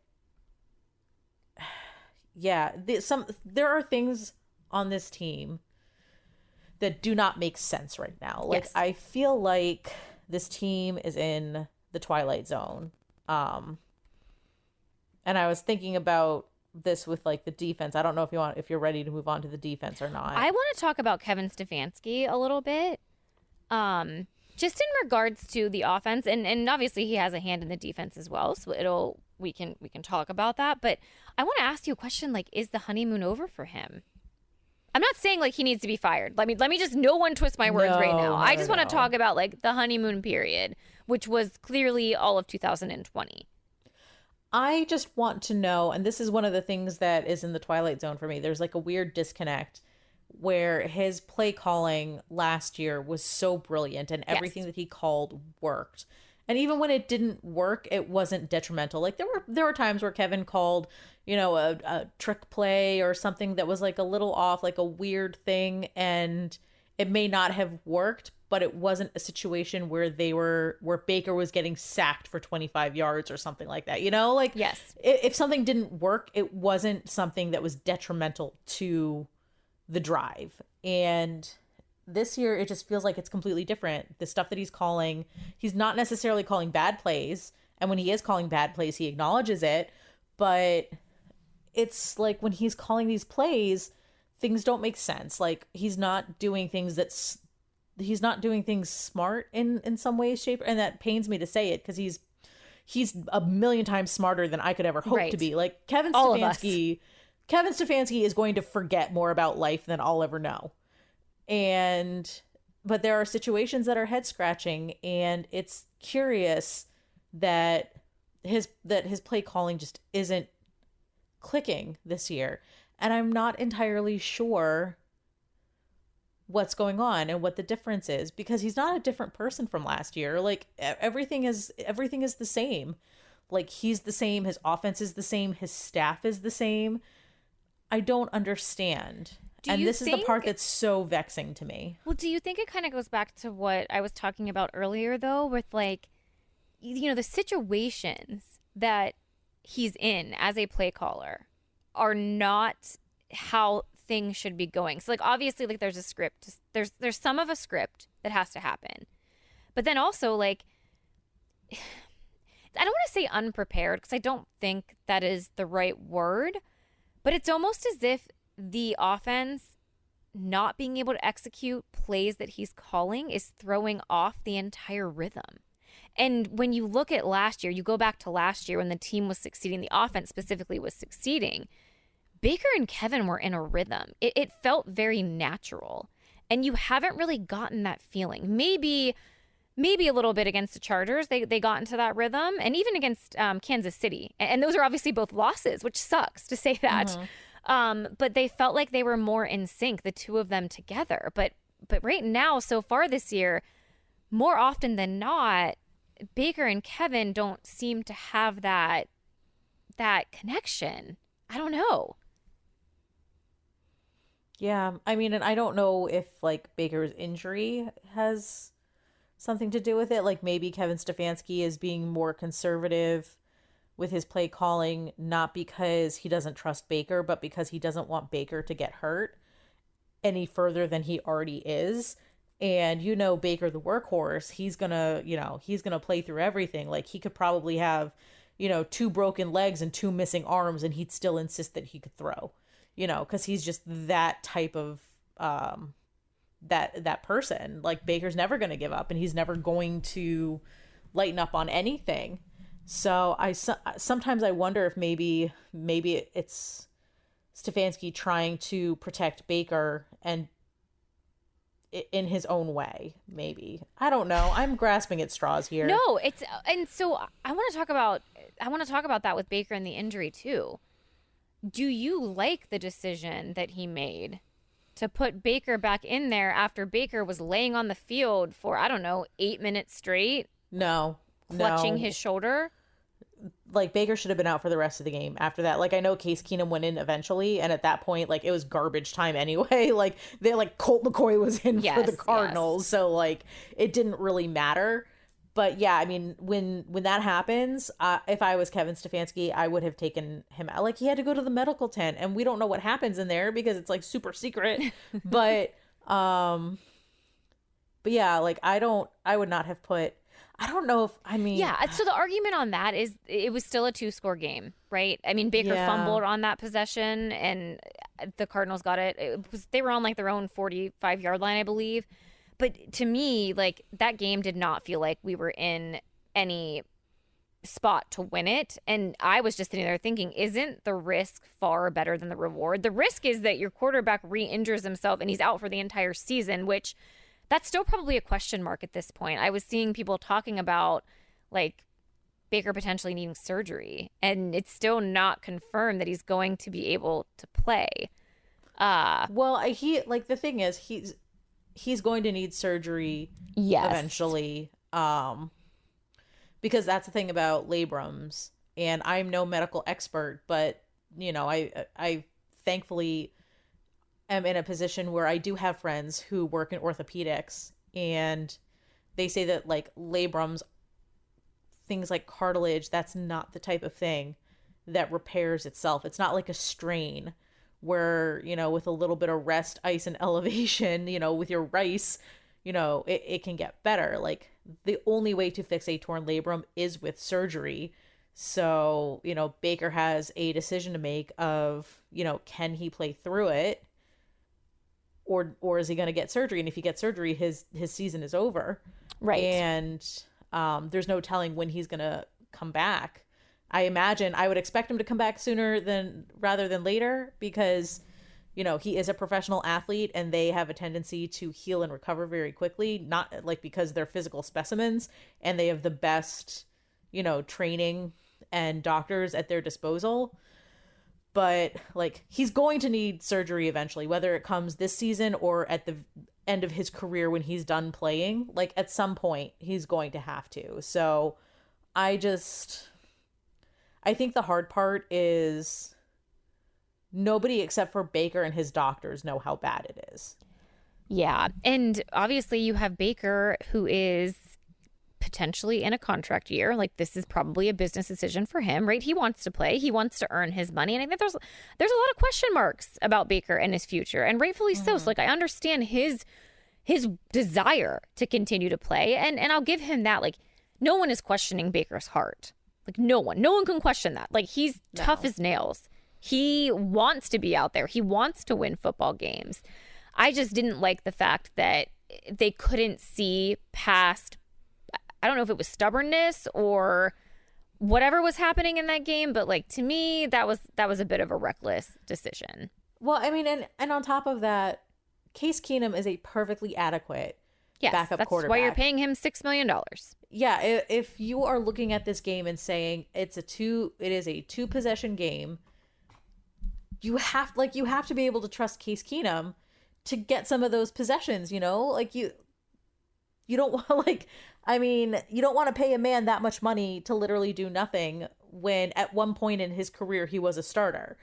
yeah, the, some there are things on this team that do not make sense right now. Like, yes. I feel like this team is in the twilight zone. Um, and I was thinking about this with, like, the defense. I don't know if you want if you're ready to move on to the defense or not. I want to talk about Kevin Stefanski a little bit. Um, just in regards to the offense, and, and obviously he has a hand in the defense as well, so it'll we can we can talk about that. But I want to ask you a question, like, is the honeymoon over for him? I'm not saying, like, he needs to be fired. Let me let me just no one twist my words no, right now. No, I just no. want to talk about, like, the honeymoon period, which was clearly all of two thousand twenty. I just want to know, and this is one of the things that is in the twilight zone for me. There's, like, a weird disconnect where his play calling last year was so brilliant and everything yes. that he called worked. And even when it didn't work, it wasn't detrimental. Like, there were there were times where Kevin called, you know, a, a trick play or something that was, like, a little off, like a weird thing, and it may not have worked, but it wasn't a situation where they were where Baker was getting sacked for twenty-five yards or something like that. You know, like, yes, if, if something didn't work, it wasn't something that was detrimental to the drive. And this year it just feels like it's completely different. The stuff that he's calling, he's not necessarily calling bad plays, and when he is calling bad plays, he acknowledges it, but it's like when he's calling these plays, things don't make sense. Like, he's not doing things that's he's not doing things smart in in some way, shape, and that pains me to say it because he's he's a million times smarter than I could ever hope right. to be. Like, Kevin All Stefanski Kevin Stefanski is going to forget more about life than I'll ever know. And, but there are situations that are head scratching, and it's curious that his, that his play calling just isn't clicking this year. And I'm not entirely sure what's going on and what the difference is, because he's not a different person from last year. Like everything is everything is the same. Like he's the same, his offense is the same, his staff is the same. I don't understand. Do and this think, is the part that's so vexing to me. Well, do you think it kind of goes back to what I was talking about earlier, though, with like, you know, the situations that he's in as a play caller are not how things should be going. So, like, obviously, like, there's a script. There's there's some of a script that has to happen. But then also, like, I don't want to say unprepared, because I don't think that is the right word. But it's almost as if the offense not being able to execute plays that he's calling is throwing off the entire rhythm. And when you look at last year, you go back to last year when the team was succeeding, the offense specifically was succeeding, Baker and Kevin were in a rhythm. It, it felt very natural. And you haven't really gotten that feeling. Maybe maybe a little bit against the Chargers, they they got into that rhythm, and even against um, Kansas City. And, and those are obviously both losses, which sucks to say that. Mm-hmm. Um, but they felt like they were more in sync, the two of them together. But but right now, so far this year, more often than not, Baker and Kevin don't seem to have that that connection. I don't know. Yeah, I mean, and I don't know if like Baker's injury has something to do with it. Like maybe Kevin Stefanski is being more conservative with his play calling, not because he doesn't trust Baker, but because he doesn't want Baker to get hurt any further than he already is. And you know, Baker, the workhorse, he's gonna, you know, he's gonna play through everything. Like he could probably have, you know, two broken legs and two missing arms, and he'd still insist that he could throw, you know, because he's just that type of um that that person. Like Baker's never gonna give up, and he's never going to lighten up on anything. So I sometimes I wonder if maybe maybe it's Stefanski trying to protect Baker and in his own way. Maybe, I don't know. I'm grasping at straws here. No, it's and so I want to talk about I want to talk about that with Baker and the injury too. Do you like the decision that he made to put Baker back in there after Baker was laying on the field for I don't know eight minutes straight? No. Clutching no. his shoulder? Like Baker should have been out for the rest of the game after that. Like I know Case Keenum went in eventually, and at that point, like it was garbage time anyway. Like they like Colt McCoy was in yes, for the Cardinals, yes. So like it didn't really matter. But yeah, I mean, when when that happens, uh, if I was Kevin Stefanski, I would have taken him out. Like he had to go to the medical tent, and we don't know what happens in there because it's like super secret. but um, but yeah, like I don't, I would not have put. I don't know if, I mean... Yeah, so the argument on that is it was still a two-score game, right? I mean, Baker yeah. fumbled on that possession, and the Cardinals got it. It was, they were on, like, their own forty-five-yard line, I believe. But to me, like, that game did not feel like we were in any spot to win it. And I was just sitting there thinking, isn't the risk far better than the reward? The risk is that your quarterback re-injures himself, and he's out for the entire season, which... That's still probably a question mark at this point. I was seeing people talking about, like, Baker potentially needing surgery, and it's still not confirmed that he's going to be able to play. Uh, well, he, like, the thing is, he's he's going to need surgery yes. eventually, um, because that's the thing about labrums, and I'm no medical expert, but, you know, I I thankfully... am in a position where I do have friends who work in orthopedics, and they say that like labrums, things like cartilage, that's not the type of thing that repairs itself. It's not like a strain where, you know, with a little bit of rest, ice, and elevation, you know, with your rice, you know, it, it can get better. Like the only way to fix a torn labrum is with surgery. So, you know, Baker has a decision to make of, you know, can he play through it? Or or is he going to get surgery? And if he gets surgery, his his season is over. Right. And um, there's no telling when he's going to come back. I imagine I would expect him to come back sooner than rather than later because, you know, he is a professional athlete and they have a tendency to heal and recover very quickly. Not like because they're physical specimens and they have the best, you know, training and doctors at their disposal. But like he's going to need surgery eventually, whether it comes this season or at the end of his career when he's done playing. Like at some point he's going to have to. So I just I think the hard part is nobody except for Baker and his doctors know how bad it is. Yeah. And obviously you have Baker, who is potentially in a contract year. Like, this is probably a business decision for him, right? He wants to play. He wants to earn his money. And I think there's there's a lot of question marks about Baker and his future, and rightfully mm-hmm. so. So like, I understand his his desire to continue to play. And and I'll give him that. Like, no one is questioning Baker's heart. Like, no one. No one can question that. Like, he's no. tough as nails. He wants to be out there. He wants to win football games. I just didn't like the fact that they couldn't see past, I don't know if it was stubbornness or whatever was happening in that game, but like, to me, that was that was a bit of a reckless decision. Well, I mean, and, and on top of that, Case Keenum is a perfectly adequate yes, backup that's quarterback. That's why you're paying him six million dollars. Yeah, if, if you are looking at this game and saying it's a two, it is a two possession game, you have like you have to be able to trust Case Keenum to get some of those possessions, you know? Like, you you don't want to, like, I mean, you don't want to pay a man that much money to literally do nothing when at one point in his career he was a starter.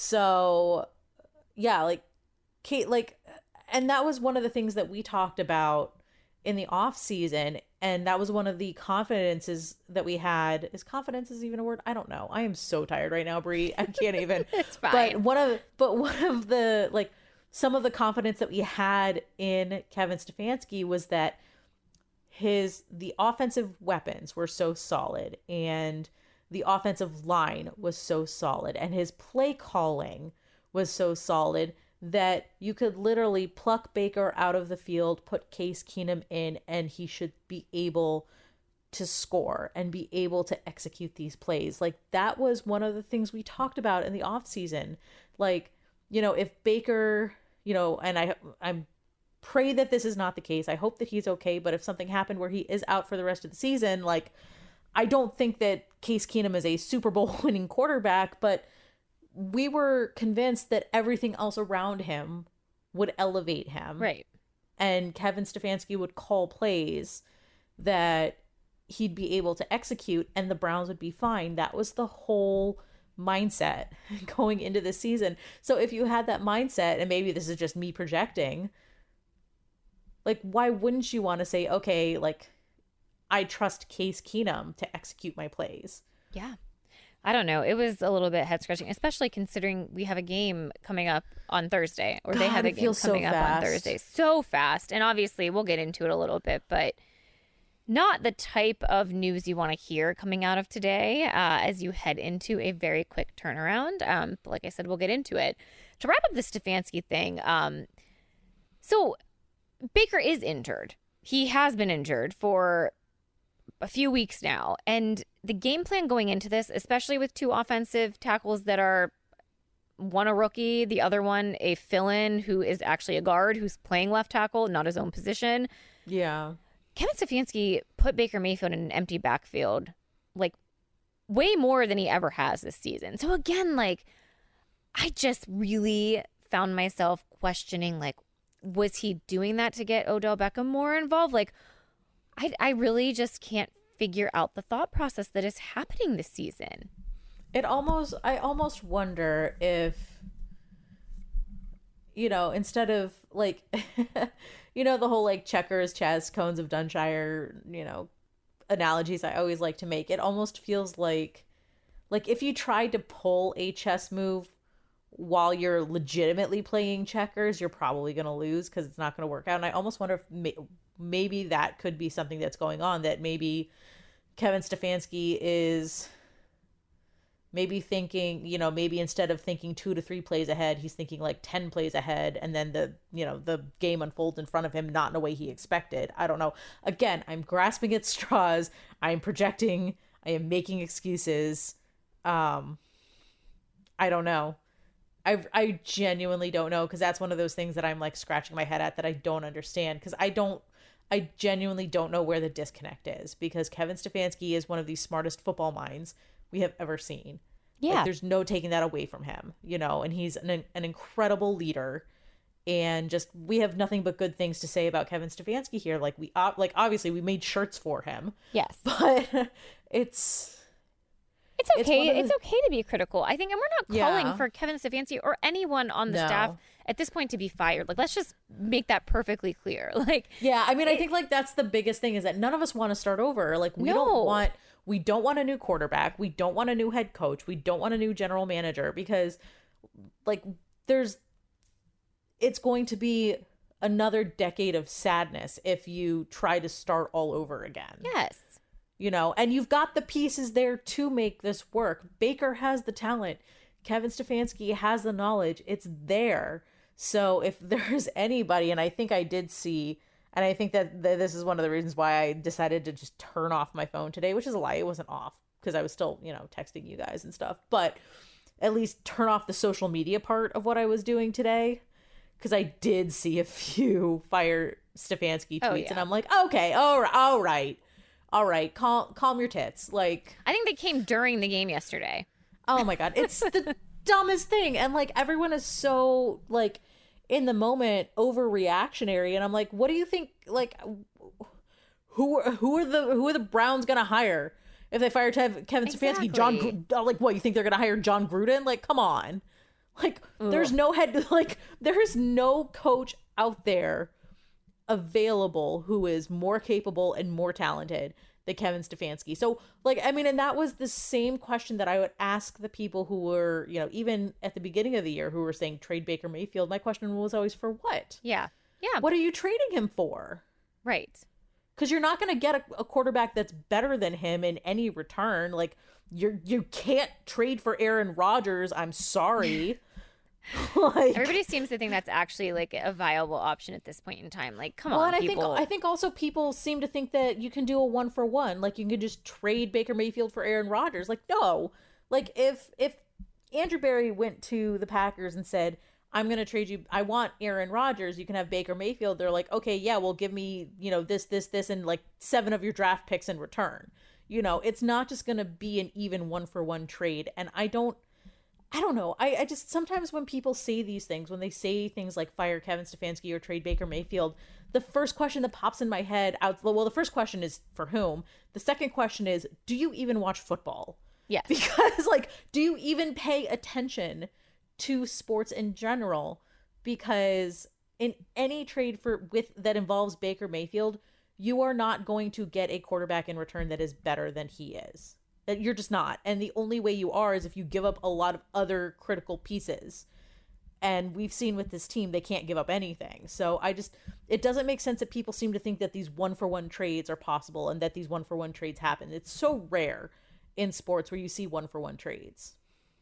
So, yeah, like, Kate, like, and that was one of the things that we talked about in the off season, and that was one of the confidences that we had. Is confidence is even a word? I don't know. I am so tired right now, Brie. I can't even. It's fine. But one of, but one of the, like, some of the confidence that we had in Kevin Stefanski was that his the offensive weapons were so solid and the offensive line was so solid and his play calling was so solid that you could literally pluck Baker out of the field, put Case Keenum in, and he should be able to score and be able to execute these plays. Like, that was one of the things we talked about in the offseason. Like, you know, if Baker, you know, and I I'm pray that this is not the case. I hope that he's okay. But if something happened where he is out for the rest of the season, like, I don't think that Case Keenum is a Super Bowl winning quarterback, but we were convinced that everything else around him would elevate him. Right. And Kevin Stefanski would call plays that he'd be able to execute and the Browns would be fine. That was the whole mindset going into this season. So if you had that mindset, and maybe this is just me projecting, like, why wouldn't you want to say, okay, like, I trust Case Keenum to execute my plays? Yeah. I don't know. It was a little bit head scratching, especially considering we have a game coming up on Thursday, or God, they have a game coming so up on Thursday. So fast. And obviously we'll get into it a little bit, but not the type of news you want to hear coming out of today uh, as you head into a very quick turnaround. Um, but like I said, we'll get into it. To wrap up the Stefanski thing, um, so Baker is injured. He has been injured for a few weeks now. And the game plan going into this, especially with two offensive tackles that are one a rookie, the other one a fill-in who is actually a guard who's playing left tackle, not his own position. Yeah. Kevin Stefanski put Baker Mayfield in an empty backfield, like, way more than he ever has this season. So again, like, I just really found myself questioning, like, was he doing that to get Odell Beckham more involved? Like, I, I really just can't figure out the thought process that is happening this season. It almost, I almost wonder if, you know, instead of, like, you know, the whole, like, checkers, Chaz, cones of Dunshire, you know, analogies I always like to make. It almost feels like, like, if you tried to pull a chess move while you're legitimately playing checkers, you're probably going to lose because it's not going to work out. And I almost wonder if may- maybe that could be something that's going on, that maybe Kevin Stefanski is maybe thinking, you know, maybe instead of thinking two to three plays ahead, he's thinking like ten plays ahead, and then the, you know, the game unfolds in front of him, not in a way he expected. I don't know. Again, I'm grasping at straws. I'm projecting. I am making excuses. Um, I don't know. I I genuinely don't know, because that's one of those things that I'm like scratching my head at, that I don't understand, because I don't, I genuinely don't know where the disconnect is, because Kevin Stefanski is one of the smartest football minds we have ever seen. Yeah. Like, there's no taking that away from him, you know, and he's an, an incredible leader, and just we have nothing but good things to say about Kevin Stefanski here. Like we uh, like obviously we made shirts for him. Yes. But it's It's okay. It's, the... it's okay to be critical. I think, and we're not calling yeah. for Kevin Stefanski or anyone on the no. staff at this point to be fired. Like, let's just make that perfectly clear. Like, yeah, I mean, it... I think like that's the biggest thing is that none of us want to start over. Like, we no. don't want, we don't want a new quarterback. We don't want a new head coach. We don't want a new general manager because, like, there's, it's going to be another decade of sadness if you try to start all over again. Yes. You know, and you've got the pieces there to make this work. Baker has the talent. Kevin Stefanski has the knowledge. It's there. So if there's anybody, and I think I did see, and I think that th- this is one of the reasons why I decided to just turn off my phone today, which is a lie. It wasn't off because I was still, you know, texting you guys and stuff. But at least turn off the social media part of what I was doing today. Because I did see a few fire Stefanski tweets. Oh, yeah. And I'm like, okay, all right, all right. All right, calm, calm your tits. Like, I think they came during the game yesterday. Oh my God. It's the dumbest thing. And like, everyone is so like in the moment overreactionary. And I'm like, what do you think? Like, who, who are the, who are the Browns going to hire if they fire Tev- Kevin exactly. Stefanski? John, Gr- like, what, you think they're going to hire John Gruden? Like, come on. Like, Ugh. there's no head, like, there's no coach out there available who is more capable and more talented than Kevin Stefanski. So like, I mean, and that was the same question that I would ask the people who were, you know, even at the beginning of the year who were saying trade Baker Mayfield. My question was always for what? Yeah. Yeah. What are you trading him for? Right. Because you're not going to get a, a quarterback that's better than him in any return. Like you're, you can't trade for Aaron Rodgers. I'm sorry. Like, everybody seems to think that's actually like a viable option at this point in time. Like, come well, on, and people. I think I think also people seem to think that you can do a one for one. Like you can just trade Baker Mayfield for Aaron Rodgers. Like no, like if if Andrew Berry went to the Packers and said, "I'm going to trade you. I want Aaron Rodgers. You can have Baker Mayfield." They're like, "Okay, yeah, well, give me you know this this this and like seven of your draft picks in return." You know, it's not just going to be an even one for one trade. And I don't. I don't know. I, I just sometimes when people say these things, when they say things like fire Kevin Stefanski or trade Baker Mayfield, the first question that pops in my head out. Well, the first question is for whom? The second question is, do you even watch football? Yes. Because like, do you even pay attention to sports in general? Because in any trade for with that involves Baker Mayfield, you are not going to get a quarterback in return that is better than he is. You're just not. And the only way you are is if you give up a lot of other critical pieces. And we've seen with this team, they can't give up anything. So I just, it doesn't make sense that people seem to think that these one-for-one trades are possible and that these one-for-one trades happen. It's so rare in sports where you see one-for-one trades.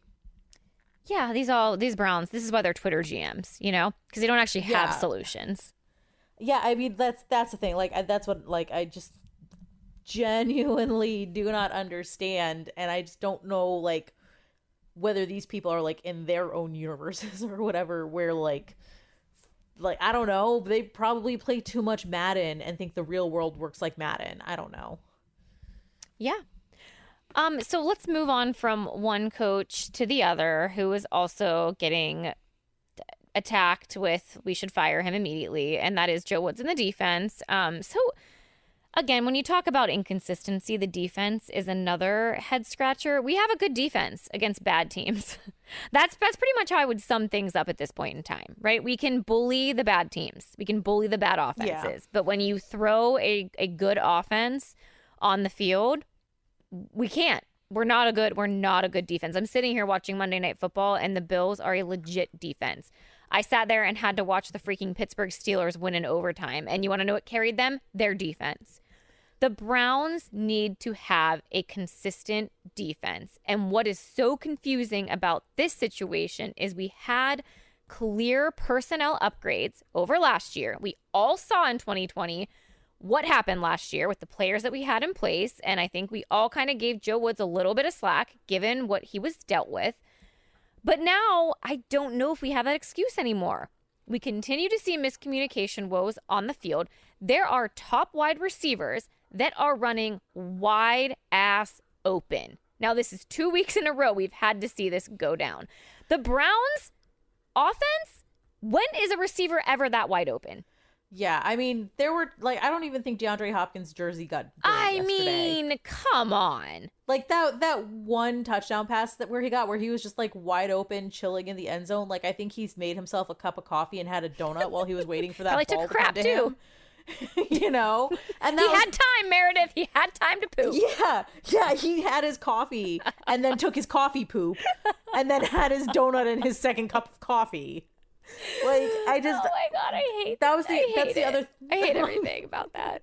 Yeah, these all, these Browns, this is why they're Twitter G Ms, you know? Because they don't actually have yeah. solutions. Yeah, I mean, that's, that's the thing. Like, I, that's what, like, I just... genuinely do not understand, and I just don't know like whether these people are like in their own universes or whatever where like like I don't know, they probably play too much Madden and think the real world works like Madden. I don't know. Yeah. Um so let's move on from one coach to the other who is also getting attacked with we should fire him immediately, and that is Joe Woods in the defense. Um so Again, when you talk about inconsistency, the defense is another head scratcher. We have a good defense against bad teams. that's that's pretty much how I would sum things up at this point in time, right? We can bully the bad teams. We can bully the bad offenses. Yeah. But when you throw a, a good offense on the field, we can't. We're not a good we're not a good defense. I'm sitting here watching Monday Night Football, and the Bills are a legit defense. I sat there and had to watch the freaking Pittsburgh Steelers win in overtime. And you want to know what carried them? Their defense. The Browns need to have a consistent defense. And what is so confusing about this situation is we had clear personnel upgrades over last year. We all saw in twenty twenty what happened last year with the players that we had in place. And I think we all kind of gave Joe Woods a little bit of slack given what he was dealt with. But now I don't know if we have that excuse anymore. We continue to see miscommunication woes on the field. There are top wide receivers that are running wide ass open. Now, this is two weeks in a row we've had to see this go down. The Browns offense When is a receiver ever that wide open? Yeah, I mean, there were, like, I don't even think DeAndre Hopkins' jersey got I yesterday. mean, come on. Like, that that one touchdown pass that where he got, where he was just, like, wide open, chilling in the end zone. Like, I think he's made himself a cup of coffee and had a donut while he was waiting for that Probably ball took a to come crap, to too. him. You know? And that he was, had time, Meredith. He had time to poop. Yeah, yeah, he had his coffee and then took his coffee poop and then had his donut and his second cup of coffee. Like, I just, oh my god, I hate that was the I that's hate the it. other I hate everything about that.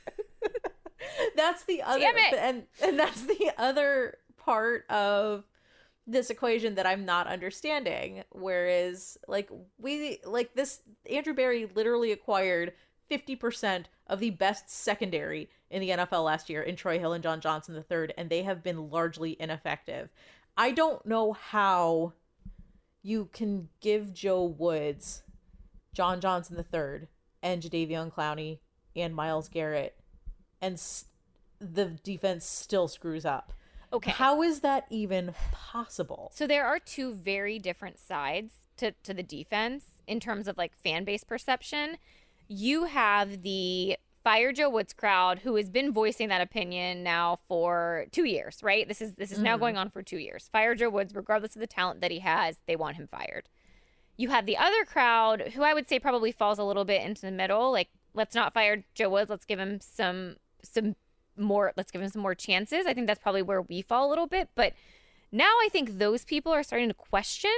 That's the other Damn it. and and that's the other part of this equation that I'm not understanding. Whereas, like, we like this Andrew Berry literally acquired fifty percent of the best secondary in the N F L last year in Troy Hill and John Johnson the third, and they have been largely ineffective. I don't know how you can give Joe Woods, John Johnson the third, and Jadeveon Clowney and Myles Garrett, and s- the defense still screws up. Okay. How is that even possible? So there are two very different sides to, to the defense in terms of like fan base perception. You have the Fire Joe Woods crowd who has been voicing that opinion now for two years, right? This is this is mm. now going on for two years. Fire Joe Woods, regardless of the talent that he has, they want him fired. You have the other crowd who I would say probably falls a little bit into the middle. Like, let's not fire Joe Woods. Let's give him some some more. Let's give him some more chances. I think that's probably where we fall a little bit. But now I think those people are starting to question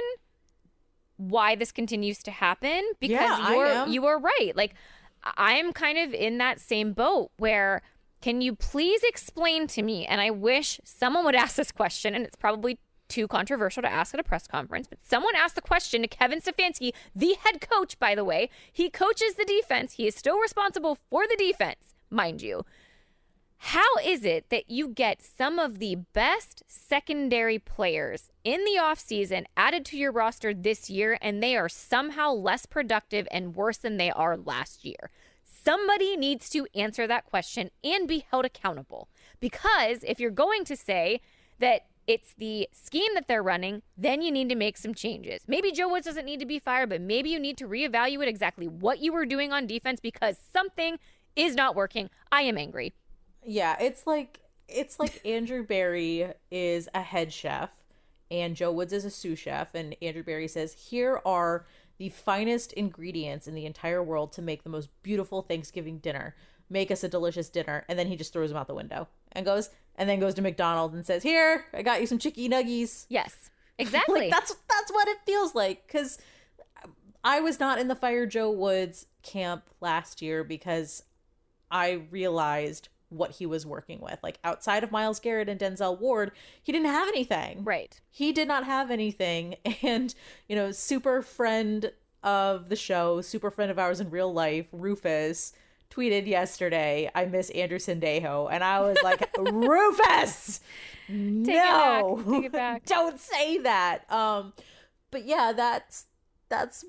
why this continues to happen, because yeah, you're you are right. Like, I'm kind of in that same boat where, can you please explain to me, and I wish someone would ask this question, and it's probably too controversial to ask at a press conference, but someone asked the question to Kevin Stefanski, the head coach, by the way. He coaches the defense. He is still responsible for the defense, mind you. How is it that you get some of the best secondary players in the offseason added to your roster this year, and they are somehow less productive and worse than they are last year? Somebody needs to answer that question and be held accountable. Because if you're going to say that it's the scheme that they're running, then you need to make some changes. Maybe Joe Woods doesn't need to be fired, but maybe you need to reevaluate exactly what you were doing on defense, because something is not working. I am angry. Yeah, it's like it's like Andrew Berry is a head chef and Joe Woods is a sous chef, and Andrew Berry says, here are the finest ingredients in the entire world to make the most beautiful Thanksgiving dinner. Make us a delicious dinner. And then he just throws them out the window and goes and then goes to McDonald's and says, here, I got you some chicky nuggies. Yes, exactly. Like, that's that's what it feels like, because I was not in the Fire Joe Woods camp last year because I realized what he was working with. Like, outside of Myles Garrett and Denzel Ward, he didn't have anything. Right. He did not have anything. And, you know, super friend of the show, super friend of ours in real life, Rufus, tweeted yesterday, I miss Andrew Sandejo. And I was like, Rufus, Take no, it back. Take it back. Don't say that. Um, but yeah, that's, that's,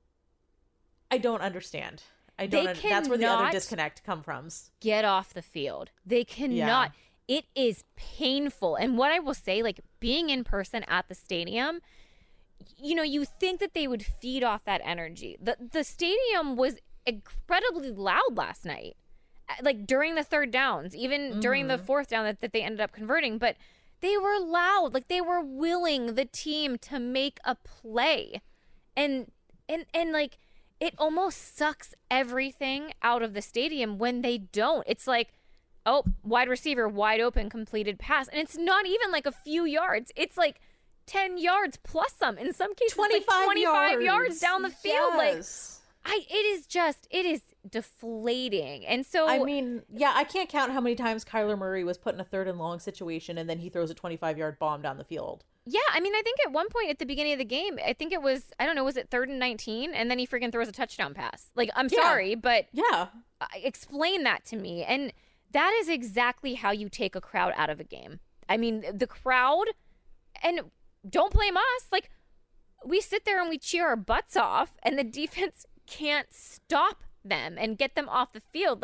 I don't understand. I don't. Un- that's where the other disconnect come from. Get off the field. They cannot. Yeah. It is painful. And what I will say, like, being in person at the stadium, you know, you think that they would feed off that energy. The the stadium was incredibly loud last night, like during the third downs, even mm-hmm. during the fourth down that, that they ended up converting. But they were loud. Like, they were willing the team to make a play, and and and like. It almost sucks everything out of the stadium when they don't. It's like, oh, wide receiver, wide open, completed pass. And it's not even like a few yards. It's like ten yards plus some. In some cases, twenty-five, like twenty-five yards. yards down the field. Yes. Like, I, it is just, it is deflating. And so, I mean, yeah, I can't count how many times Kyler Murray was put in a third and long situation and then he throws a twenty-five yard bomb down the field. Yeah, I mean, I think at one point at the beginning of the game, I think it was, I don't know, was it third and nineteen? And then he freaking throws a touchdown pass. Like, I'm yeah. sorry, but yeah, explain that to me. And that is exactly how you take a crowd out of a game. I mean, the crowd, and don't blame us. Like, we sit there and we cheer our butts off, and the defense can't stop them and get them off the field. Like,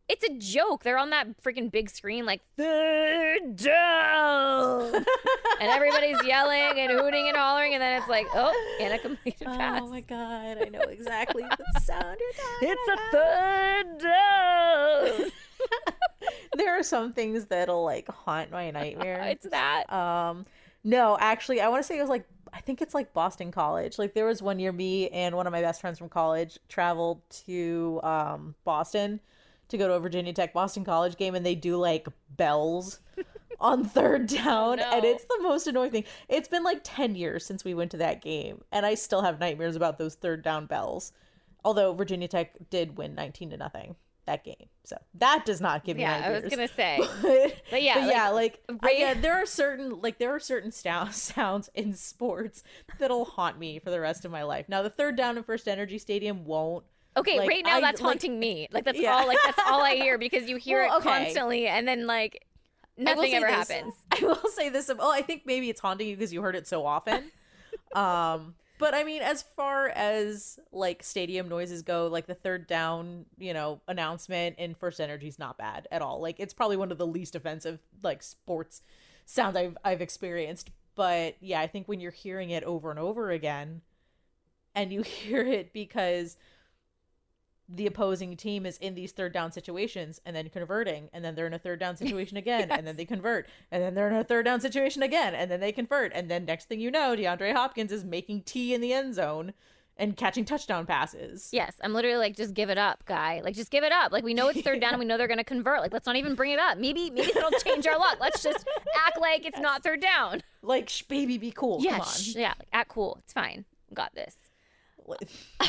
It's a joke. They're on that freaking big screen like, third down. And everybody's yelling and hooting and hollering. And then it's like, oh, and a completed pass. Oh, my God. I know exactly the sound you're talking It's about. a third down. There are some things that'll, like, haunt my nightmare. It's that. Um, no, actually, I want to say it was, like, I think it's, like, Boston College. Like, there was one year me and one of my best friends from college traveled to um, Boston to go to a Virginia Tech Boston College game, and they do like bells on third down. No. And it's the most annoying thing. It's been like ten years since we went to that game, and I still have nightmares about those third down bells. Although Virginia Tech did win nineteen to nothing that game, so that does not give me Yeah, nightmares. I was gonna say, but, but yeah, but like, yeah, like I, right- yeah, there are certain like there are certain sound, sounds in sports that'll haunt me for the rest of my life. Now, the third down in First Energy Stadium won't. Okay, like, right now I- that's like- haunting me. Like that's Yeah. all. Like that's all I hear because you hear Well, it okay. constantly, and then like I will nothing say ever this- happens. I will say this. Oh, I think maybe it's haunting you because you heard it so often. um, but I mean, as far as like stadium noises go, like the third down, you know, announcement in First Energy is not bad at all. Like it's probably one of the least offensive like sports sounds I've I've experienced. But yeah, I think when you're hearing it over and over again, and you hear it because the opposing team is in these third down situations and then converting, and then they're in a third down situation again, Yes. and then they convert, and then they're in a third down situation again, and then they convert, and then next thing you know, DeAndre Hopkins is making tea in the end zone and catching touchdown passes. Yes, I'm literally like, just give it up, guy. Like, just give it up. Like, we know it's third down and we know they're going to convert. Like, let's not even bring it up. Maybe maybe it'll change our luck. Let's just act like it's not third down. Like, sh- baby, be cool. Yeah, Come on. sh- yeah, like, act cool. It's fine. Got this. Like-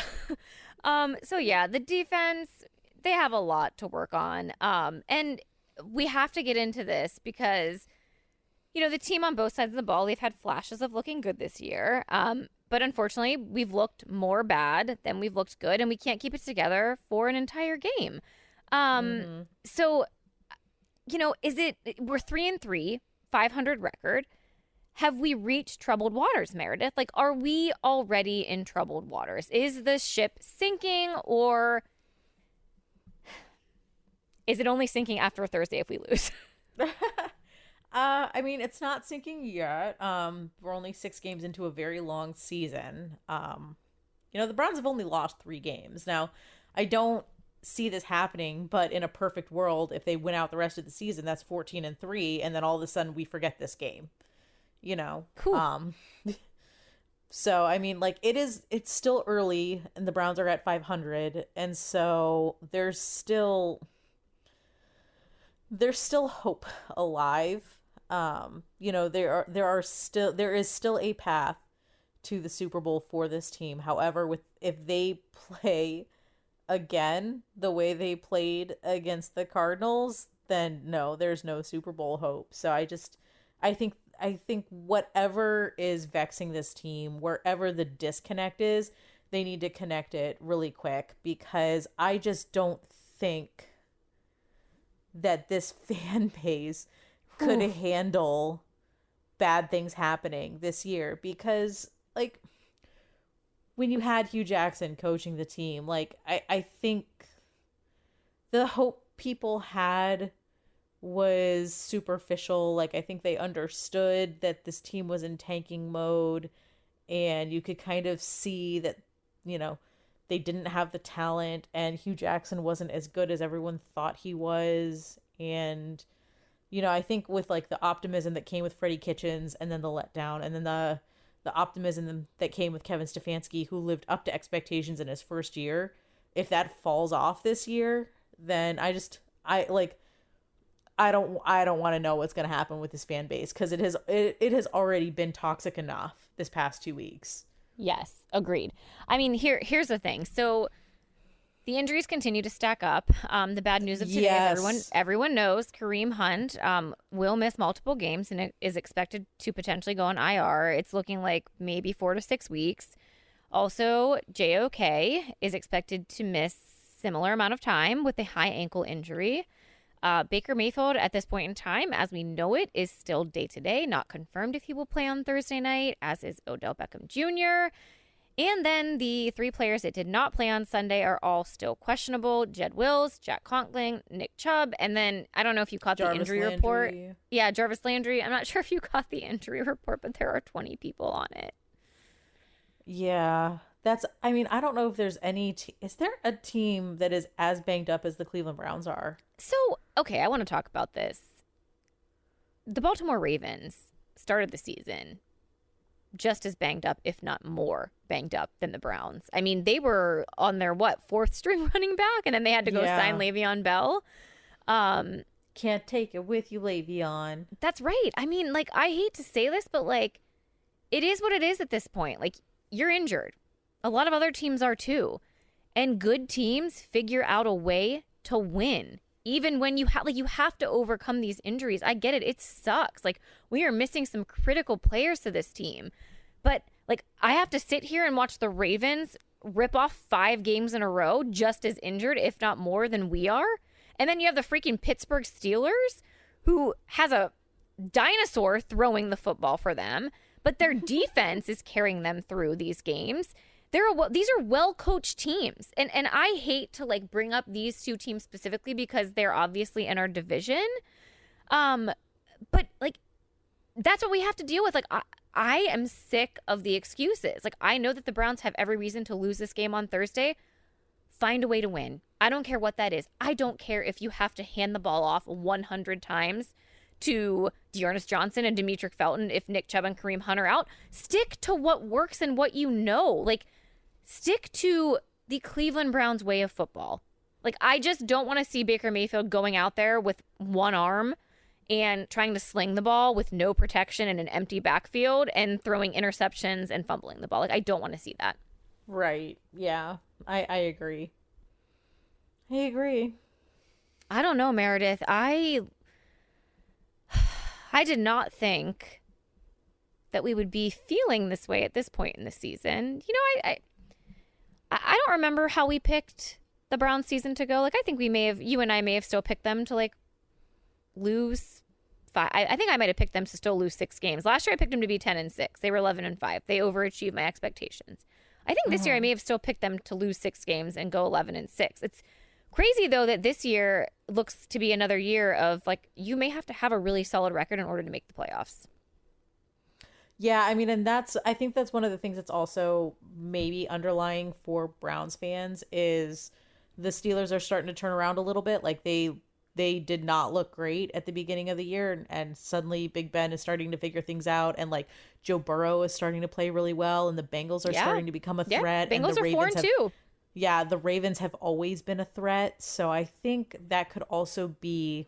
Um, so yeah, the defense, they have a lot to work on. Um, and we have to get into this because, you know, the team on both sides of the ball, they've had flashes of looking good this year. Um, but unfortunately, we've looked more bad than we've looked good, and we can't keep it together for an entire game. Um, mm-hmm. so, you know, is it, we're three and three, five hundred record. Have we reached troubled waters, Meredith? Like, are we already in troubled waters? Is the ship sinking, or is it only sinking after Thursday if we lose? uh, I mean, it's not sinking yet. Um, we're only six games into a very long season. Um, you know, the Browns have only lost three games. Now, I don't see this happening, but in a perfect world, if they win out the rest of the season, that's fourteen and three, and then all of a sudden we forget this game. You know, Cool. um, so I mean, like it is, it's still early and the Browns are at five hundred. And so there's still, there's still hope alive. Um, you know, there are, there are still, there is still a path to the Super Bowl for this team. However, with, if they play again the way they played against the Cardinals, then no, there's no Super Bowl hope. So I just, I think, I think whatever is vexing this team, wherever the disconnect is, they need to connect it really quick, because I just don't think that this fan base could Oof. handle bad things happening this year. Because, like, when you had Hugh Jackson coaching the team, like, I, I think the hope people had was superficial. Like, I think they understood that this team was in tanking mode, and you could kind of see that, you know, they didn't have the talent, and Hugh Jackson wasn't as good as everyone thought he was. And, you know, I think with like the optimism that came with Freddie Kitchens, and then the letdown, and then the the optimism that came with Kevin Stefanski, who lived up to expectations in his first year, if that falls off this year, then I just I like I don't I don't want to know what's going to happen with this fan base, because it has it, it has already been toxic enough this past two weeks. Yes, agreed. I mean, here here's the thing. So the injuries continue to stack up. Um, the bad news of today Yes. is everyone everyone knows Kareem Hunt um, will miss multiple games and it is expected to potentially go on I R. It's looking like maybe four to six weeks. Also, J O K is expected to miss similar amount of time with a high ankle injury. Uh, Baker Mayfield, at this point in time, as we know it, is still day-to-day, not confirmed if he will play on Thursday night, as is Odell Beckham Junior And then the three players that did not play on Sunday are all still questionable. Jed Wills, Jack Conklin, Nick Chubb. And then I don't know if you caught Jarvis the injury Landry. report. Yeah, Jarvis Landry. I'm not sure if you caught the injury report, but there are twenty people on it. Yeah, that's, I mean, I don't know if there's any, te- is there a team that is as banged up as the Cleveland Browns are? So, okay, I want to talk about this. The Baltimore Ravens started the season just as banged up, if not more banged up than the Browns. I mean, they were on their, what, fourth string running back, and then they had to go yeah. sign Le'Veon Bell. Um, Can't take it with you, Le'Veon. That's right. I mean, like, I hate to say this, but, like, it is what it is at this point. Like, you're injured. A lot of other teams are, too. And good teams figure out a way to win. Even when you have, like, you have to overcome these injuries. I get it. It sucks. Like, we are missing some critical players to this team. But, like, I have to sit here and watch the Ravens rip off five games in a row just as injured, if not more, than we are. And then you have the freaking Pittsburgh Steelers, who has a dinosaur throwing the football for them, but their defense is carrying them through these games. They're a, these are well-coached teams. And and I hate to, like, bring up these two teams specifically because they're obviously in our division. Um, but, like, that's what we have to deal with. Like, I, I am sick of the excuses. Like, I know that the Browns have every reason to lose this game on Thursday. Find a way to win. I don't care what that is. I don't care if you have to hand the ball off one hundred times to Dearness Johnson and Demetric Felton if Nick Chubb and Kareem Hunt are out. Stick to what works and what you know. Like, stick to the Cleveland Browns way of football. Like, I just don't want to see Baker Mayfield going out there with one arm and trying to sling the ball with no protection in an empty backfield and throwing interceptions and fumbling the ball. Like, I don't want to see that. Right. Yeah. I, I agree. I agree. I don't know, Meredith. I I did not think that we would be feeling this way at this point in the season. You know, I I, I don't remember how we picked the Browns season to go. Like, I think we may have, you and I may have still picked them to, like, lose five. I, I think I might have picked them to still lose six games. Last year I picked them to be ten and six. They were eleven and five. They overachieved my expectations. I think this mm-hmm. year I may have still picked them to lose six games and go eleven and six. It's crazy, though, that this year looks to be another year of, like, you may have to have a really solid record in order to make the playoffs. Yeah, I mean, and that's, I think that's one of the things that's also maybe underlying for Browns fans is the Steelers are starting to turn around a little bit. Like, they they did not look great at the beginning of the year, and, and suddenly Big Ben is starting to figure things out, and, like, Joe Burrow is starting to play really well, and the Bengals are yeah. starting to become a threat. Yeah, Bengals and the are Ravens four and have, two. Yeah, the Ravens have always been a threat, so I think that could also be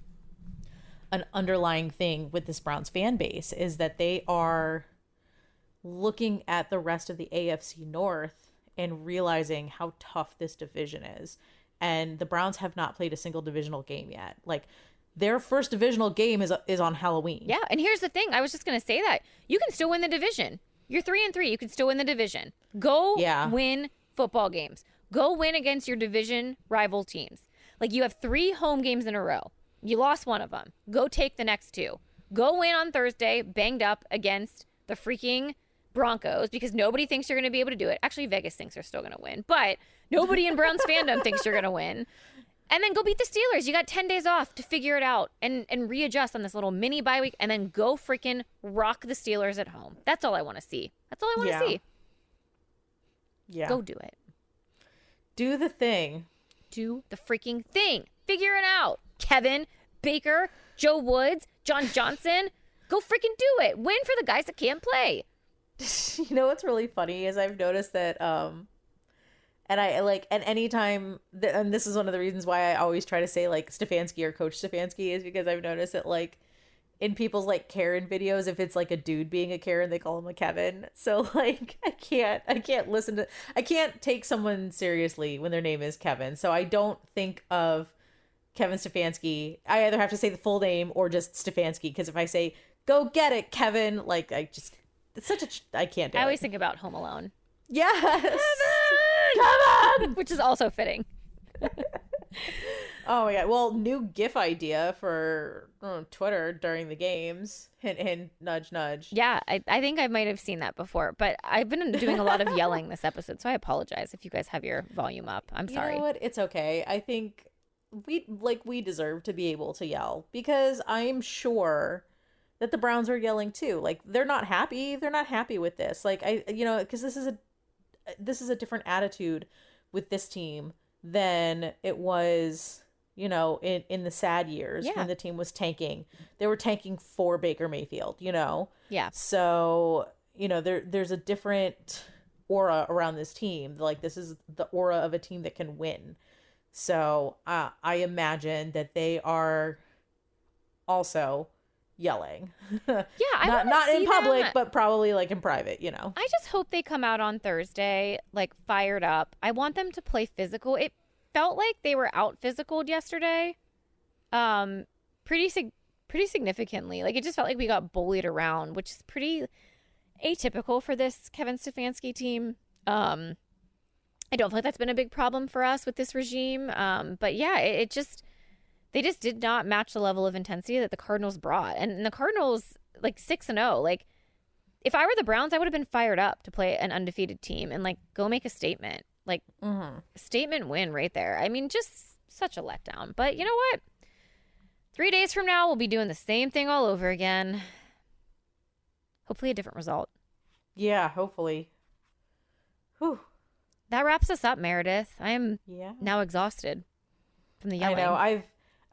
an underlying thing with this Browns fan base, is that they are looking at the rest of the A F C North and realizing how tough this division is. And the Browns have not played a single divisional game yet. Like, their first divisional game is is on Halloween. Yeah, and here's the thing. I was just going to say that. You can still win the division. You're three and three. You can still win the division. Go yeah. win football games. Go win against your division rival teams. Like, you have three home games in a row. You lost one of them. Go take the next two. Go win on Thursday, banged up against the freaking Broncos, because nobody thinks you're going to be able to do it. Actually, Vegas thinks they're still going to win, but nobody in Browns fandom thinks you're going to win. And then go beat the Steelers. You got ten days off to figure it out and, and readjust on this little mini bye week, and then go freaking rock the Steelers at home. That's all I want to see. That's all I want to yeah. see. Yeah. Go do it. Do the thing. Do the freaking thing. Figure it out. Kevin, Baker, Joe Woods, John Johnson. Go freaking do it. Win for the guys that can't play. You know what's really funny is I've noticed that, um, and I like, and anytime, th- and this is one of the reasons why I always try to say, like, Stefanski or Coach Stefanski, is because I've noticed that, like, in people's, like, Karen videos, if it's, like, a dude being a Karen, they call him a Kevin. So, like, I can't, I can't listen to, I can't take someone seriously when their name is Kevin. So I don't think of Kevin Stefanski. I either have to say the full name or just Stefanski, because if I say, go get it, Kevin, like, I just, it's such a, I can't do I it. always think about Home Alone. Yes! Kevin! Kevin! Which is also fitting. Oh my god. Well, new GIF idea for uh, Twitter during the games. Hint, hint, nudge, nudge. Yeah, I, I think I might have seen that before, but I've been doing a lot of yelling this episode, so I apologize if you guys have your volume up. I'm sorry. You know what? It's okay. I think we like we deserve to be able to yell because I'm sure that the Browns are yelling too. Like they're not happy. They're not happy with this. Like I, you know, because this is a this is a different attitude with this team than it was, you know, in, in the sad years yeah. when the team was tanking. They were tanking for Baker Mayfield, you know? Yeah. So, you know, there there's a different aura around this team. Like, this is the aura of a team that can win. So, uh, I imagine that they are also yelling. Yeah, I not not in public, them. but probably like in private, you know. I just hope they come out on Thursday like fired up. I want them to play physical. It felt like they were out physicaled yesterday, um, pretty sig- pretty significantly. Like it just felt like we got bullied around, which is pretty atypical for this Kevin Stefanski team. Um, I don't feel like that's been a big problem for us with this regime. Um, but yeah, it, it just. They just did not match the level of intensity that the Cardinals brought. And the Cardinals, like six and oh, like if I were the Browns, I would have been fired up to play an undefeated team and like go make a statement. Like mm-hmm. statement win right there. I mean, just such a letdown. But you know what? Three days from now, we'll be doing the same thing all over again. Hopefully a different result. Yeah, hopefully. Whew. That wraps us up, Meredith. I am yeah. now exhausted from the yelling. I know. I've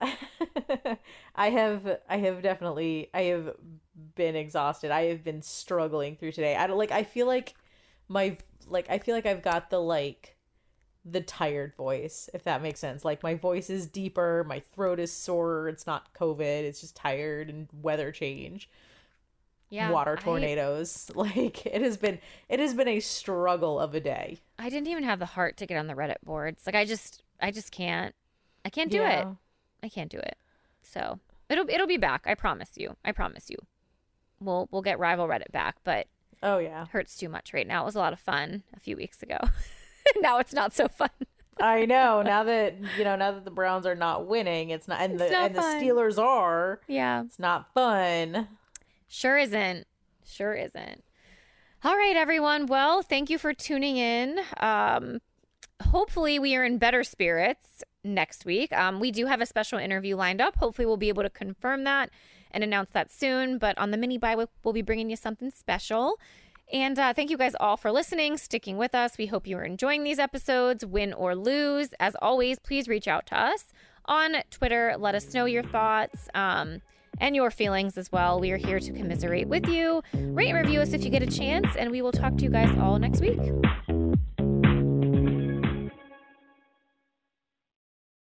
I have I have definitely I have been exhausted. I have been struggling through today. I don't like I feel like my like I feel like I've got the like the tired voice, if that makes sense. Like my voice is deeper, my throat is sore. It's not COVID, it's just tired and weather change. Yeah. Water tornadoes. I, like it has been it has been a struggle of a day. I didn't even have the heart to get on the Reddit boards. Like I just I just can't I can't do yeah. it. I can't do it. So it'll it'll be back. I promise you. I promise you. We'll we'll get Rival Reddit back, but oh yeah, it hurts too much right now. It was a lot of fun a few weeks ago. Now it's not so fun. I know. Now that you know, now that the Browns are not winning, it's not, and it's the not and fun. the Steelers are. Yeah, it's not fun. Sure isn't. Sure isn't. All right, everyone. Well, thank you for tuning in. Um, hopefully, we are in better spirits next week. Um, we do have a special interview lined up. Hopefully we'll be able to confirm that and announce that soon. But on the mini bye week, we'll be bringing you something special. And uh, thank you guys all for listening, sticking with us. We hope you are enjoying these episodes, win or lose. As always, please reach out to us on Twitter. Let us know your thoughts um, and your feelings as well. We are here to commiserate with you. Rate and review us if you get a chance, and we will talk to you guys all next week.